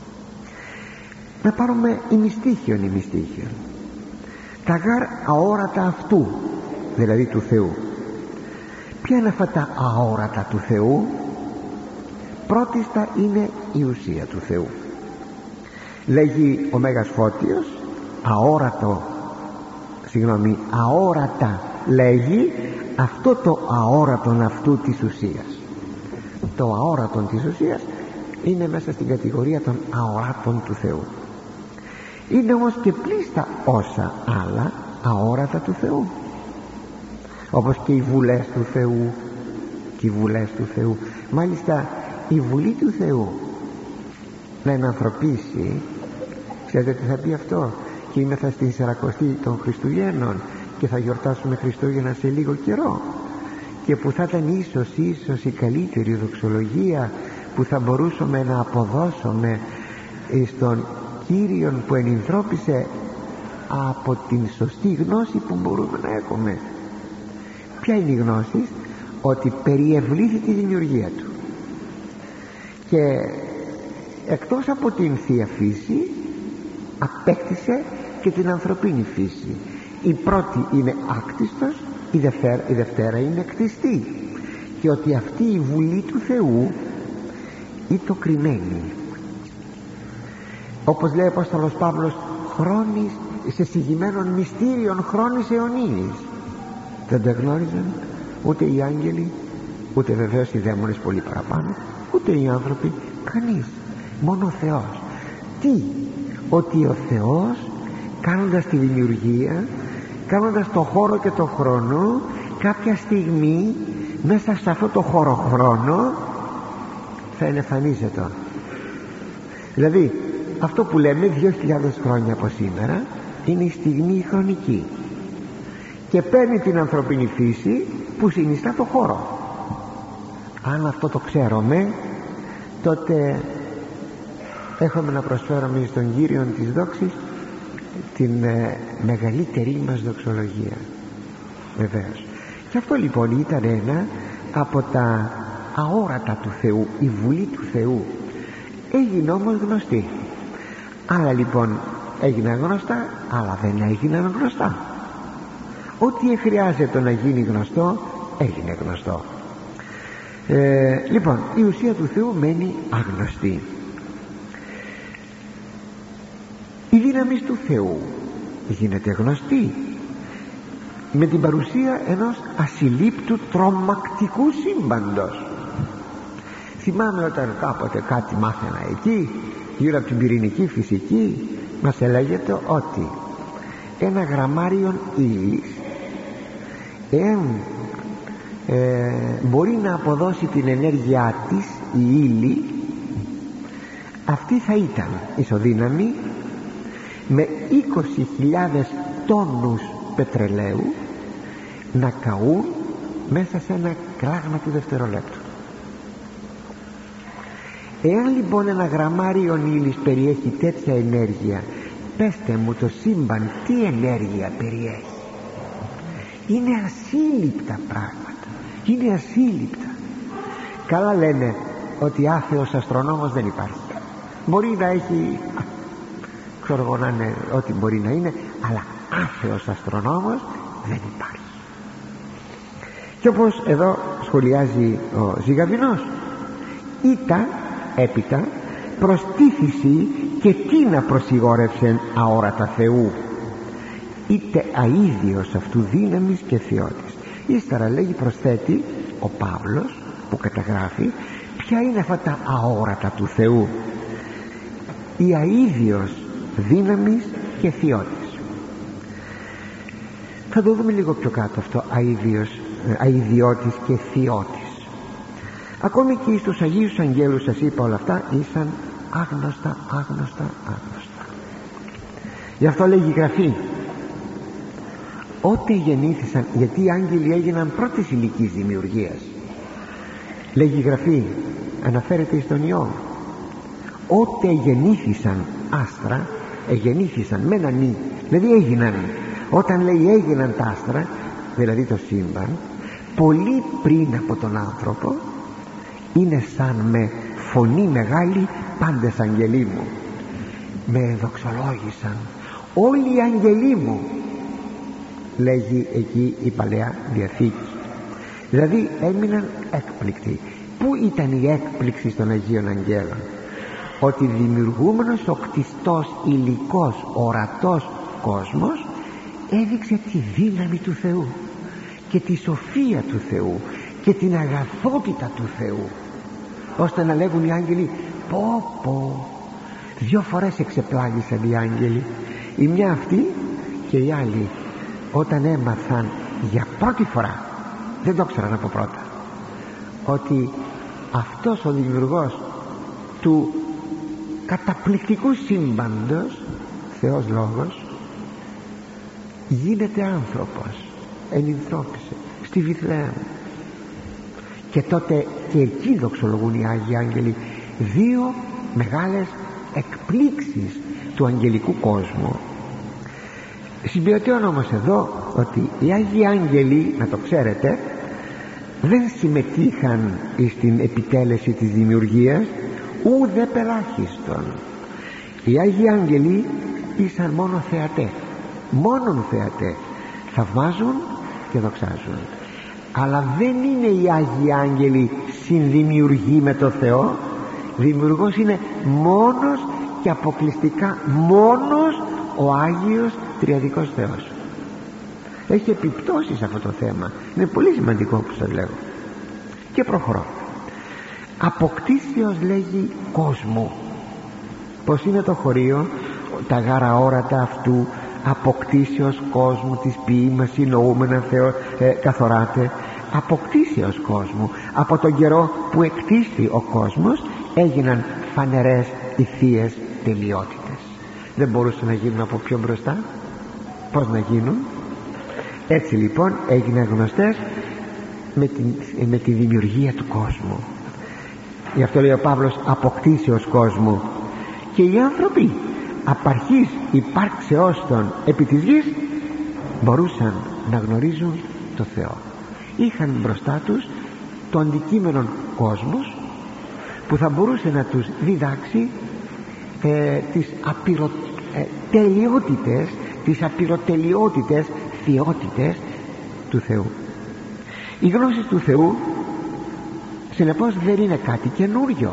Να πάρουμε ημιστήχιον ημιστήχιον. Τα γάρ αόρατα αυτού, δηλαδή του Θεού. Ποια είναι αυτά τα αόρατα του Θεού? Πρώτιστα είναι η ουσία του Θεού. Λέγει ο Μέγας Φώτιος, αόρατο, συγγνώμη, αόρατα λέγει αυτό το αόρατον αυτού της ουσίας. Το αόρατον της ουσίας είναι μέσα στην κατηγορία των αοράτων του Θεού. Είναι όμως και πλήστα όσα άλλα αόρατα του Θεού, όπως και οι βουλές του Θεού και οι βουλές του Θεού. Μάλιστα η βουλή του Θεού να ενανθρωπίσει, ξέρετε τι θα πει αυτό? Και είμεθα στην Σαρακοστή των Χριστουγέννων και θα γιορτάσουμε Χριστούγεννα σε λίγο καιρό, και που θα ήταν ίσως ίσως η καλύτερη δοξολογία που θα μπορούσαμε να αποδώσουμε στον Κύριον που ενυνθρώπισε από την σωστή γνώση που μπορούμε να έχουμε. Ποια είναι η γνώση? Ότι περιευλήθη τη δημιουργία του, και εκτός από την Θεία Φύση απέκτησε και την ανθρωπίνη φύση. Η πρώτη είναι άκτιστος, η δευτέρα, η δευτέρα είναι κτιστή, και ότι αυτή η βουλή του Θεού είναι το κρυμμένη, όπως λέει ο Απόστολος Παύλος, χρόνης, σε συγγυμένων μυστήριων χρόνης αιωνίης. Δεν τα γνώριζαν ούτε οι άγγελοι, ούτε βεβαίως οι δαίμονες πολύ παραπάνω, ούτε οι άνθρωποι, κανείς, μόνο ο Θεός. Τι? Ότι ο Θεός, κάνοντας τη δημιουργία, κάνοντας το χώρο και το χρόνο, κάποια στιγμή μέσα σε αυτό το χώρο χρόνο θα εμφανίζεται. Δηλαδή αυτό που λέμε δύο χιλιάδες χρόνια από σήμερα είναι η στιγμή χρονική, και παίρνει την ανθρωπίνη φύση που συνιστά το χώρο. Αν αυτό το ξέρουμε, τότε έχουμε να προσφέρουμε στον Κύριον της δόξης την ε, μεγαλύτερη μας δοξολογία, βεβαίως. Και αυτό λοιπόν ήταν ένα από τα αόρατα του Θεού, η βουλή του Θεού. Έγινε όμως γνωστή. Άλλα λοιπόν έγιναν γνωστά, άλλα δεν έγιναν γνωστά. Ό,τι χρειάζεται να γίνει γνωστό έγινε γνωστό. ε, Λοιπόν, η ουσία του Θεού μένει άγνωστη. Η δύναμη του Θεού γίνεται γνωστή με την παρουσία ενός ασυλλήπτου τρομακτικού σύμπαντος. Θυμάμαι όταν κάποτε κάτι μάθαινα εκεί γύρω από την πυρηνική φυσική, μας έλεγεται ότι ένα γραμμάριον ύλης, εάν ε, μπορεί να αποδώσει την ενέργειά της η ύλη, αυτή θα ήταν ισοδύναμη με είκοσι χιλιάδες τόνους πετρελαίου να καούν μέσα σε ένα κλάγμα του δευτερολέπτου. Εάν λοιπόν ένα γραμμάριον ύλης περιέχει τέτοια ενέργεια, πέστε μου το σύμπαν τι ενέργεια περιέχει. Είναι ασύλληπτα πράγματα, είναι ασύλληπτα. Καλά λένε ότι άθεος αστρονόμος δεν υπάρχει. Μπορεί να έχει, ξέρω εγώ, να είναι ό,τι μπορεί να είναι, αλλά άθεος αστρονόμος δεν υπάρχει. Και όπως εδώ σχολιάζει ο Ζυγαβινός, ήτα έπειτα προστίθηση και τι να προσιγόρευσεν αόρατα Θεού, είτε αίδιος αυτού δύναμης και θεότης. Ύστερα λέγει, προσθέτει ο Παύλος που καταγράφει ποια είναι αυτά τα αόρατα του Θεού, η αίδιος δύναμης και θεότης. Θα το δούμε λίγο πιο κάτω αυτό, αίδιος, αειδιώτης και θεότης. Ακόμη και στους Αγίους Αγγέλους, σας είπα, όλα αυτά ήσαν άγνωστα, άγνωστα, άγνωστα. Γι' αυτό λέγει η Γραφή, ότε γεννήθησαν, γιατί οι άγγελοι έγιναν πρώτης ηλικής δημιουργίας. Λέγει η Γραφή, αναφέρεται στον Ιώβ, ότε γεννήθησαν άστρα, εγεννήθησαν με έναν νη, δηλαδή έγιναν. Όταν λέει έγιναν τα άστρα, δηλαδή το σύμπαν, πολύ πριν από τον άνθρωπο, είναι σαν με φωνή μεγάλη, πάντες αγγελοί μου με δοξολόγησαν, όλοι οι αγγελοί μου, λέγει εκεί η Παλαιά Διαθήκη. Δηλαδή έμειναν έκπληκτοι. Πού ήταν η έκπληξη των Αγίων Αγγέλων? Ότι δημιουργούμενος ο κτιστός, υλικός, ορατός κόσμος έδειξε τη δύναμη του Θεού και τη σοφία του Θεού και την αγαθότητα του Θεού, ώστε να λέγουν οι άγγελοι, πω πω, δυο φορές εξεπλάγησαν οι άγγελοι, η μια αυτή και οι άλλοι, όταν έμαθαν για πρώτη φορά, δεν το ξέραν από πρώτα, ότι αυτός ο δημιουργός του καταπληκτικού σύμπαντος, Θεός Λόγος, γίνεται άνθρωπος, ενυνθρώπισε στη Βιθλεέμ. Και τότε και εκεί δοξολογούν οι Άγιοι Άγγελοι δύο μεγάλες εκπλήξεις του αγγελικού κόσμου. Συμπιωτιώνω όμως εδώ ότι οι Άγιοι Άγγελοι, να το ξέρετε, δεν συμμετείχαν στην επιτέλεση της δημιουργίας, ουδε πελάχιστον. Οι Άγιοι Άγγελοι ήσαν μόνο θεατέ, μόνον θεατέ, θαυμάζουν και δοξάζουν, αλλά δεν είναι οι Άγιοι Άγγελοι συνδημιουργοί με το Θεό. Δημιουργός είναι μόνος και αποκλειστικά μόνος ο Άγιος Τριαδικός Θεός. Έχει επιπτώσεις αυτό το θέμα, είναι πολύ σημαντικό που σας λέω. Και προχωρώ. Αποκτήσεως λέγει κόσμου. Πως είναι το χωρίο, τα γάρα όρατα αυτού, αποκτήσεως κόσμου, της ποίημας νοούμενα Θεό, ε, καθοράται. Αποκτήσεως κόσμου. Από τον καιρό που εκτίσθη ο κόσμος έγιναν φανερές οι θείες τελειότητες. Δεν μπορούσαν να γίνουν από πιο μπροστά. Πώς να γίνουν? Έτσι λοιπόν έγιναν γνωστές με τη, με τη δημιουργία του κόσμου. Γι' αυτό λέει ο Παύλος αποκτήσεως κόσμου. Και οι άνθρωποι απ' αρχής υπάρξεώς των επί της γης μπορούσαν να γνωρίζουν το Θεό. Είχαν μπροστά τους το αντικείμενο κόσμος που θα μπορούσε να τους διδάξει ε, τις απειροτελειότητες, τις απειροτελειότητες θεότητες του Θεού. Η γνώση του Θεού συνεπώς δεν είναι κάτι καινούριο,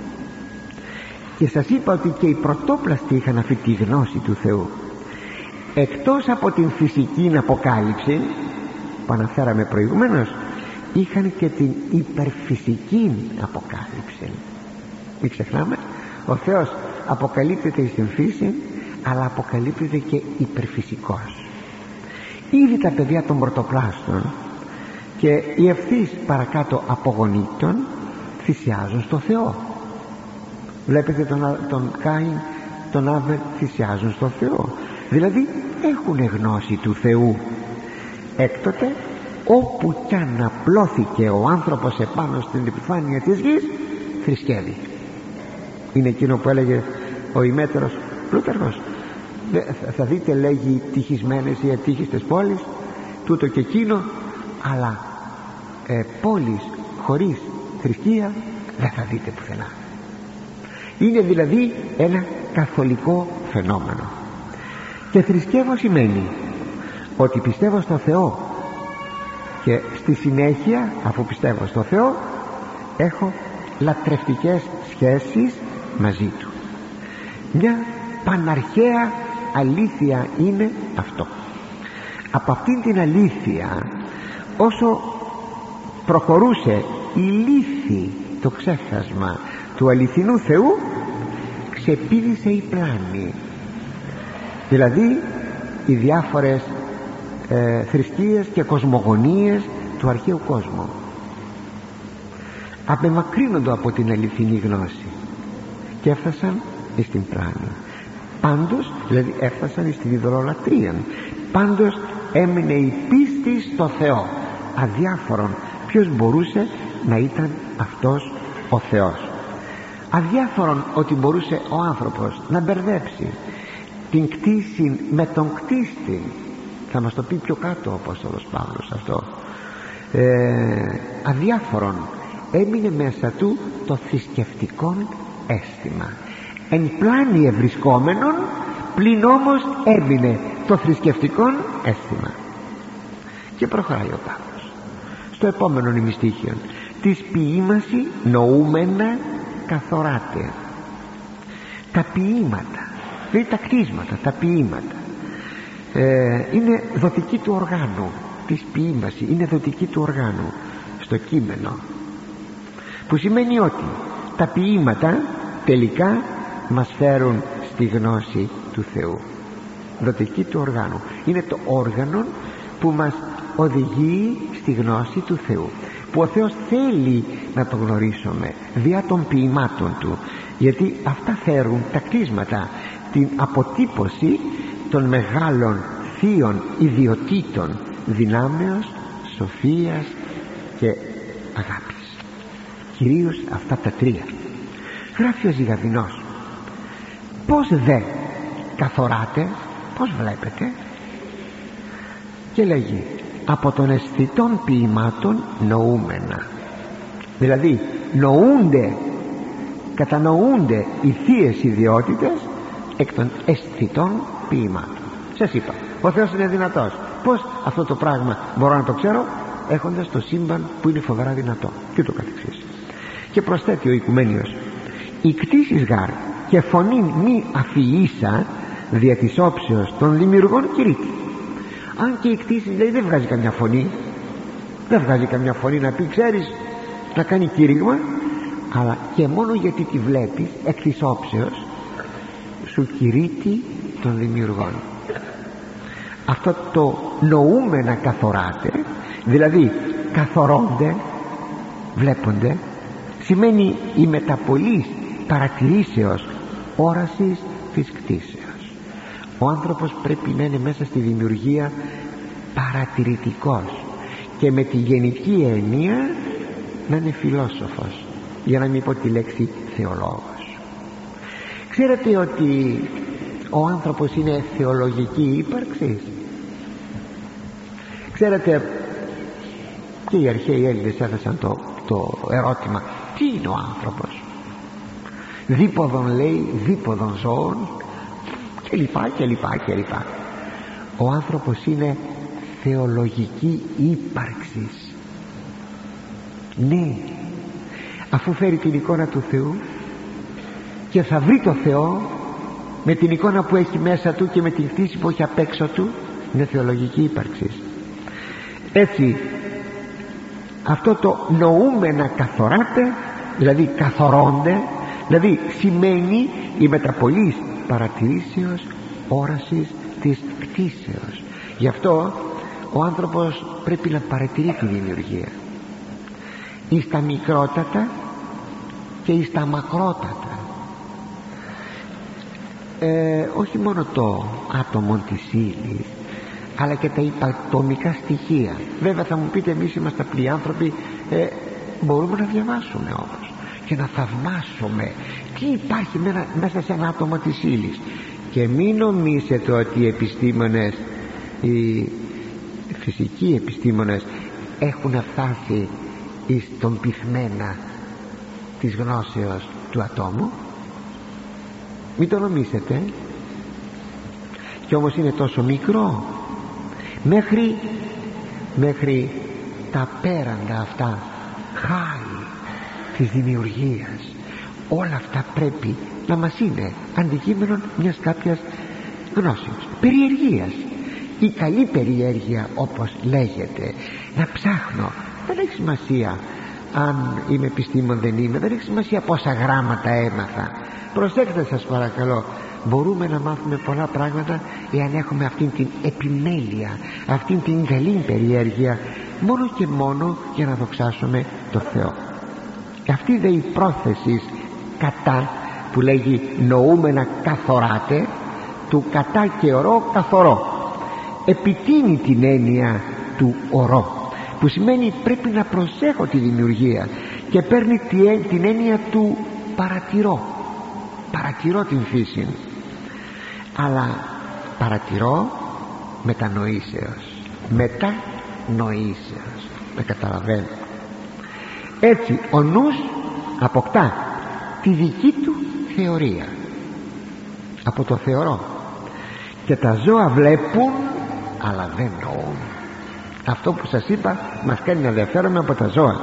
και σας είπα ότι και οι πρωτόπλαστοι είχαν αυτή τη γνώση του Θεού. Εκτός από την φυσική αποκάλυψη που αναφέραμε προηγουμένως, είχαν και την υπερφυσική αποκάλυψη. Μην ξεχνάμε, ο Θεός αποκαλύπτεται στην φύση, αλλά αποκαλύπτεται και υπερφυσικός. Ήδη τα παιδιά των πρωτοπλάστων και οι ευθύς παρακάτω απογονήτων θυσιάζουν στο Θεό. Βλέπετε τον, τον Κάιν, τον Άβελ θυσιάζουν στο Θεό, δηλαδή έχουν γνώση του Θεού. Έκτοτε όπου κι αν απλώθηκε ο άνθρωπος επάνω στην επιφάνεια της γης, θρησκεύει. Είναι εκείνο που έλεγε ο ημέτερος Πλούταρχος. Θα δείτε, λέγει, τυχισμένες ή ατύχιστες πόλεις, τούτο και εκείνο, αλλά ε, πόλεις χωρίς θρησκεία δεν θα δείτε πουθενά. Είναι δηλαδή ένα καθολικό φαινόμενο. Και θρησκεύω σημαίνει ότι πιστεύω στο Θεό και στη συνέχεια, αφού πιστεύω στο Θεό, έχω λατρευτικές σχέσεις μαζί Του. Μια παναρχαία αλήθεια είναι αυτό. Από αυτήν την αλήθεια, όσο προχωρούσε η λύθη, το ξέχασμα του αληθινού Θεού, ξεπήδησε η πλάνη. Δηλαδή οι διάφορες ε, θρησκείες και κοσμογονίες του αρχαίου κόσμου απεμακρύνονται από την αληθινή γνώση και έφτασαν στην πλάνη. Πάντως, δηλαδή έφτασαν στην ειδωλολατρία. Πάντως έμεινε η πίστη στο Θεό. Αδιάφορον ποιος μπορούσε να ήταν αυτός ο Θεός. Αδιάφορον ότι μπορούσε ο άνθρωπος να μπερδέψει την κτήση με τον κτίστη. Θα μας το πει πιο κάτω ο Απόστολος Παύλος αυτό. ε, Αδιάφορον έμεινε μέσα του το θρησκευτικό αίσθημα. Εν πλάνη ευρισκόμενον, πλην όμως έμεινε το θρησκευτικό αίσθημα. Και προχωράει ο Παύλος στο επόμενο ημιστίχιο. Της ποιήμαση νοούμενα καθοράται. Τα ποίηματα, δηλαδή τα κτίσματα, τα ποίηματα ε, είναι δοτική του οργάνου. Της ποίημαση είναι δοτική του οργάνου στο κείμενο, που σημαίνει ότι τα ποίηματα τελικά μας φέρουν στη γνώση του Θεού. Δοτική του οργάνου είναι το όργανο που μας οδηγεί στη γνώση του Θεού, που ο Θεός θέλει να το γνωρίσουμε δια των ποιημάτων Του, γιατί αυτά φέρουν τα κτίσματα, την αποτύπωση των μεγάλων θείων ιδιωτήτων δυνάμεως, σοφίας και αγάπης. Κυρίως αυτά τα τρία. Γράφει ο Ζυγαδινός: πως δε καθοράτε, πως βλέπετε, και λέγει από των αισθητών ποιημάτων νοούμενα. Δηλαδή νοούνται κατανοούνται οι θείες ιδιότητες εκ των αισθητών ποιημάτων. Σας είπα, ο Θεός είναι δυνατός. Πως αυτό το πράγμα μπορώ να το ξέρω? Έχοντας το σύμπαν που είναι φοβερά δυνατό, και το καθεξής. Και προσθέτει ο Οικουμένιος: «Η κτήσεις γάρ και φωνή μη αφιήσα δια της όψεως των δημιουργών κηρύττει». Αν και η κτήσεις λέει δεν βγάζει καμιά φωνή, δεν βγάζει καμιά φωνή να πει, ξέρεις, να κάνει κήρυγμα, αλλά και μόνο γιατί τη βλέπεις εκ της όψεως σου κηρύττει των δημιουργών. Αυτό το νοούμενα καθοράται, δηλαδή καθορώνται, βλέπονται, σημαίνει η μεταπολής παρατηρήσεως όρασης της κτήσεως. Ο άνθρωπος πρέπει να είναι μέσα στη δημιουργία παρατηρητικός και με τη γενική έννοια να είναι φιλόσοφος, για να μην πω τη λέξη θεολόγος. Ξέρετε ότι ο άνθρωπος είναι θεολογική ύπαρξη? Ξέρετε, και οι αρχαίοι Έλληνες έθεσαν το, το ερώτημα, τι είναι ο άνθρωπος? Δίποδον λέει, δίποδον ζώων και λοιπά και λοιπά και λοιπά. Ο άνθρωπος είναι θεολογική ύπαρξη. Ναι, αφού φέρει την εικόνα του Θεού και θα βρει το Θεό με την εικόνα που έχει μέσα του και με την κτήση που έχει απ' έξω του, είναι θεολογική ύπαρξη. Έτσι αυτό το νοούμενα καθοράται, δηλαδή καθορώνται, δηλαδή σημαίνει η μεταπολής παρατηρήσεως όρασης της κτήσεως. Γι' αυτό ο άνθρωπος πρέπει να παρατηρεί τη δημιουργία εις τα μικρότατα και εις τα μακρότατα. ε, όχι μόνο το άτομο της ύλης, αλλά και τα υπατομικά στοιχεία. Βέβαια θα μου πείτε, εμείς είμαστε απλοί άνθρωποι, ε, μπορούμε να διαβάσουμε όμως και να θαυμάσουμε τι υπάρχει μέσα σε ένα άτομο της ύλης. Και μην νομίζετε ότι οι επιστήμονες, οι φυσικοί επιστήμονες έχουν φτάσει εις τον πυθμένα της γνώσεως του ατόμου. Μην το νομίζετε. Και όμως είναι τόσο μικρό, μέχρι, μέχρι τα πέραντα αυτά χάρη της δημιουργίας. Όλα αυτά πρέπει να μας είναι αντικείμενο μιας κάποιας γνώσης, περιεργίας. Η καλή περιέργεια, όπως λέγεται, να ψάχνω. Δεν έχει σημασία αν είμαι επιστήμον, δεν είμαι, δεν έχει σημασία πόσα γράμματα έμαθα. Προσέξτε σας παρακαλώ, μπορούμε να μάθουμε πολλά πράγματα εάν έχουμε αυτήν την επιμέλεια, αυτήν την καλή περιέργεια, μόνο και μόνο για να δοξάσουμε το Θεό. Αυτή δε η πρόθεση κατά που λέγει νοούμενα καθοράτε, του κατά και ορό καθορό, επιτείνει την έννοια του ορό, που σημαίνει πρέπει να προσέχω τη δημιουργία, και παίρνει την έννοια του παρατηρώ, παρατηρώ την φύση, αλλά παρατηρώ μετανοήσεως, μετανοήσεως, με καταλαβαίνω. Έτσι ο νους αποκτά τη δική του θεωρία από το θεωρώ, και τα ζώα βλέπουν αλλά δεν νοούν. Αυτό που σας είπα μας κάνει να ενδιαφέρομαι από τα ζώα.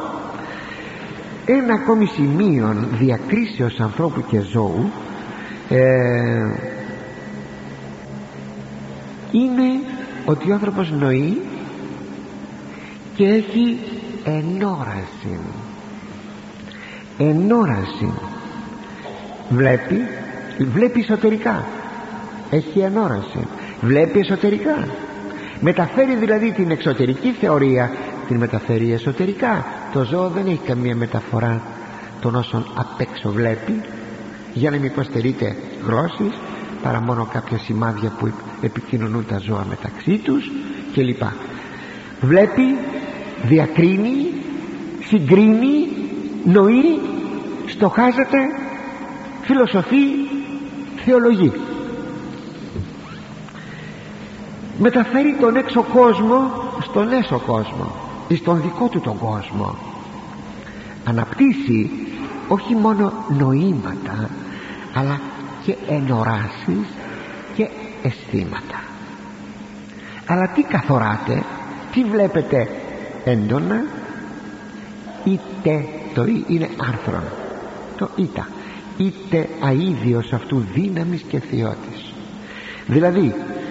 Ένα ακόμη σημείο διακρίσεως ανθρώπου και ζώου ε, είναι ότι ο άνθρωπος νοεί και έχει ενόραση. Ενόραση. Βλέπει, βλέπει εσωτερικά, έχει ενόραση, βλέπει εσωτερικά, μεταφέρει δηλαδή την εξωτερική θεωρία, την μεταφέρει εσωτερικά. Το ζώο δεν έχει καμία μεταφορά των όσων απ' έξω βλέπει, για να μην υποστερείτε γλώσσες, παρά μόνο κάποια σημάδια που επικοινωνούν τα ζώα μεταξύ τους κλπ. Βλέπει, διακρίνει, συγκρίνει, νοεί, στοχάζεται, φιλοσοφεί, θεολογεί. Μεταφέρει τον έξω κόσμο στον έσω κόσμο, στον δικό του τον κόσμο. Αναπτύσσει όχι μόνο νοήματα, αλλά και ενοράσεις και αισθήματα. Αλλά τι καθοράτε, τι βλέπετε έντονα? Είτε το ή είναι άρθρον, το ήτα, είτε αίδιος αυτού δύναμης και θεότης. Δηλαδή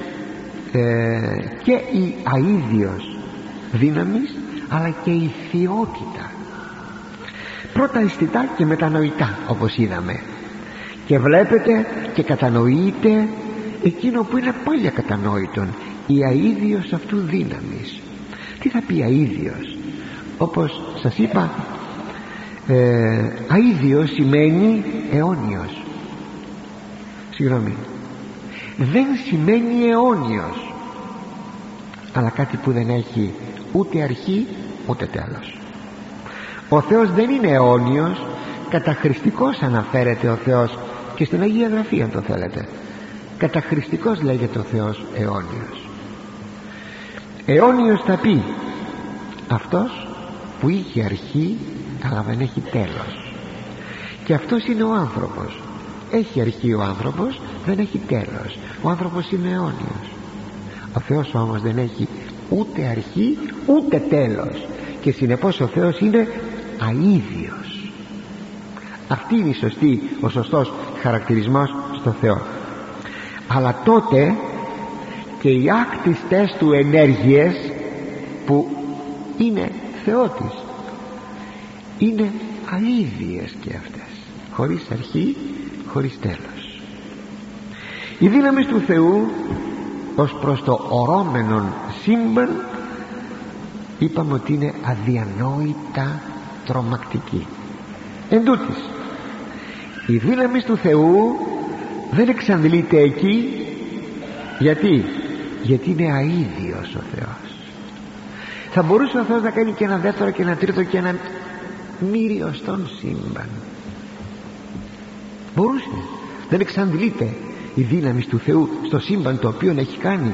ε, και η αίδιος δύναμης, αλλά και η θεότητα, πρώτα αισθητά και μετανοητά, όπως είδαμε, και βλέπετε και κατανοείτε εκείνο που είναι πάλι ακατανόητον, η αίδιος αυτού δύναμης. Τι θα πει αίδιος? Όπως σας είπα, ε, αίδιος σημαίνει αιώνιος. Συγγνώμη, δεν σημαίνει αιώνιος, αλλά κάτι που δεν έχει ούτε αρχή ούτε τέλος. Ο Θεός δεν είναι αιώνιος, καταχρηστικός αναφέρεται ο Θεός και στην Αγία Γραφή, αν το θέλετε. Καταχρηστικός λέγεται ο Θεός αιώνιος. Αιώνιος θα πει αυτός που είχε αρχή αλλά δεν έχει τέλος. Και αυτός είναι ο άνθρωπος. Έχει αρχή ο άνθρωπος, δεν έχει τέλος. Ο άνθρωπος είναι αιώνιος. Ο Θεός όμως δεν έχει ούτε αρχή ούτε τέλος, και συνεπώς ο Θεός είναι αίδιος. Αυτή είναι η σωστή, ο σωστός χαρακτηρισμός στο Θεό. Αλλά τότε και οι άκτιστες του ενέργειες που είναι θεότης είναι αίδιες και αυτές, χωρίς αρχή, χωρίς τέλος. Η δύναμη του Θεού ως προς το ορώμενον σύμπαν είπαμε ότι είναι αδιανόητα τρομακτική. Εν τούτης, η δύναμη του Θεού δεν εξαντλείται εκεί. Γιατί? Γιατί είναι αίδιος ο Θεός. Θα μπορούσε ο Θεός να κάνει και ένα δεύτερο και ένα τρίτο και ένα μύριο στον σύμπαν. Μπορούσε. Δεν εξαντλείται η δύναμη του Θεού στο σύμπαν το οποίο έχει κάνει.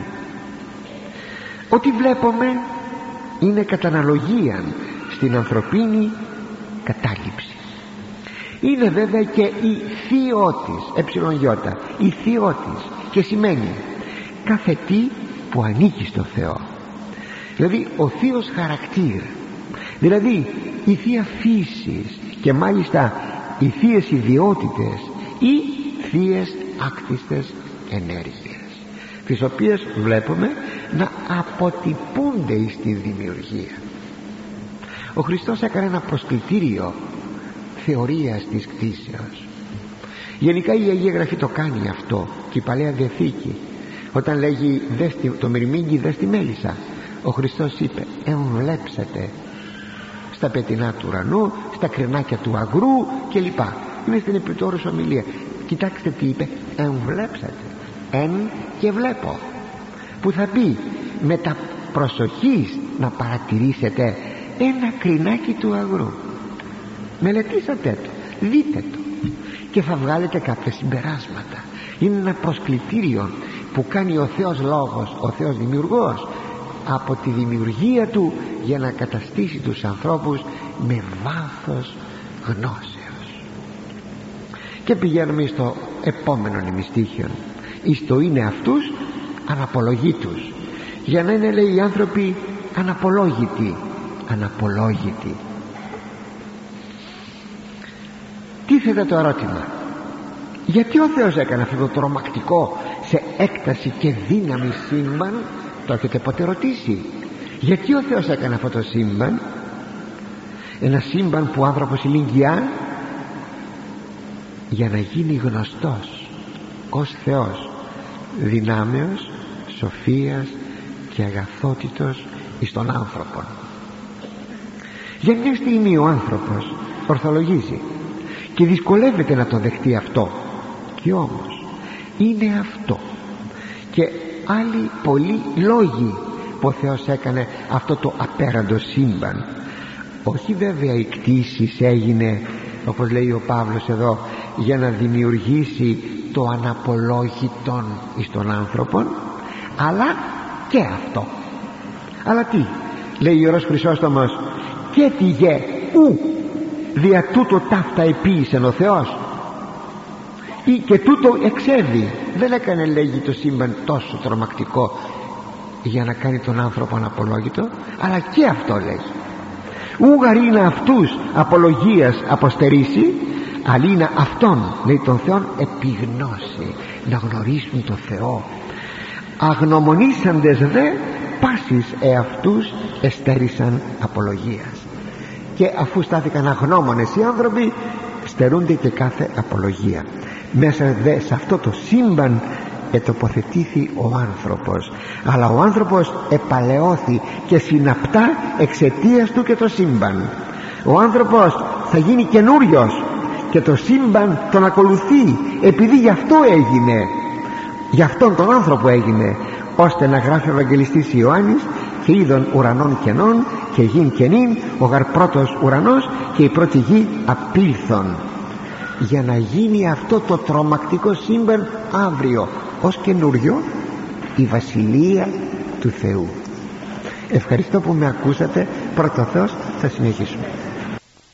Ό,τι βλέπουμε είναι κατά αναλογία στην ανθρωπίνη κατάληψη. Είναι βέβαια και η θεότης, εψιλον η θεότης, και σημαίνει κάθε τι που ανήκει στο Θεό. Δηλαδή ο θείος χαρακτήρ, δηλαδή η θεία φύσης, και μάλιστα οι θείες ιδιότητες ή θείες άκτιστες ενέργειες, τις οποίες βλέπουμε να αποτυπούνται στη δημιουργία. Ο Χριστός έκανε ένα προσκλητήριο θεωρίας της κτήσεως. Γενικά η Αγία Γραφή το κάνει αυτό, και η Παλαιά Διαθήκη, όταν λέγει δες το μυρμήγκι, δες τη μέλισσα, ο Χριστός είπε εμβλέψατε στα πετεινά του ουρανού, στα κρενάκια του αγρού κλπ. Είναι στην Επιτόρους ομιλία. Κοιτάξτε τι είπε, εμβλέψατε, εν και βλέπω, που θα πει με τα προσοχής να παρατηρήσετε ένα κρινάκι του αγρού. Μελετήσατε το, δείτε το και θα βγάλετε κάποια συμπεράσματα. Είναι ένα προσκλητήριο που κάνει ο Θεός Λόγος, ο Θεός Δημιουργός, από τη δημιουργία του για να καταστήσει τους ανθρώπους με βάθος γνώσεως. Και πηγαίνουμε στο επόμενο ημιστήχιο, εις το είναι αυτούς αναπολογήτους, για να είναι, λέει, οι άνθρωποι αναπολόγητοι. Αναπολόγητοι. Τίθεται το ερώτημα, γιατί ο Θεός έκανε αυτό το τρομακτικό σε έκταση και δύναμη σύμπαν? Το έχετε ποτέ ρωτήσει? Γιατί ο Θεός έκανε αυτό το σύμπαν, ένα σύμπαν που ο άνθρωπος ηλικιά? Για να γίνει γνωστός ως Θεός δυνάμεως, σοφίας και αγαθότητος εις τον άνθρωπον. Για μια στιγμή ο άνθρωπος ορθολογίζει και δυσκολεύεται να το δεχτεί αυτό, και όμως είναι αυτό και άλλοι πολλοί λόγοι που ο Θεός έκανε αυτό το απέραντο σύμπαν. Όχι βέβαια η κτήση έγινε, όπως λέει ο Παύλος εδώ, για να δημιουργήσει το αναπολόγητον εις τον άνθρωπον, αλλά και αυτό. Αλλά τι λέει ο Ιερός Χρυσόστομος? Και τι γε ου δια τούτο ταύτα επίησεν ο Θεός, ή και τούτο εξέβη. Δεν έκανε, λέγει, το σύμπαν τόσο τρομακτικό για να κάνει τον άνθρωπο αναπολόγητο, αλλά και αυτό λέγει. Ούγαρ είναι αυτούς απολογίας αποστερήσει, αλλά είναι αυτόν, λέει, τον Θεόν επιγνώσει, να γνωρίσουν τον Θεό. Αγνομονήσαντες δε πάσης εαυτούς εστέρισαν απολογίας. Και αφού στάθηκαν αγνώμονες οι άνθρωποι, στερούνται και κάθε απολογία. Μέσα δε σε αυτό το σύμπαν ετοποθετήθη ο άνθρωπος, αλλά ο άνθρωπος επαλαιώθη και συναπτά εξαιτίας του και το σύμπαν. Ο άνθρωπος θα γίνει καινούριος και το σύμπαν τον ακολουθεί, επειδή γι' αυτό έγινε, γι' αυτόν τον άνθρωπο έγινε, ώστε να γράφει ο Ευαγγελιστής Ιωάννης: και είδον ουρανών κενών και γην κενήν, ο γαρ πρώτος ουρανός και η πρώτη γη απήλθον. Για να γίνει αυτό το τρομακτικό σύμπαν αύριο ως καινούριο, η Βασιλεία του Θεού. Ευχαριστώ που με ακούσατε. Πρώτο Θεός, θα συνεχίσουμε.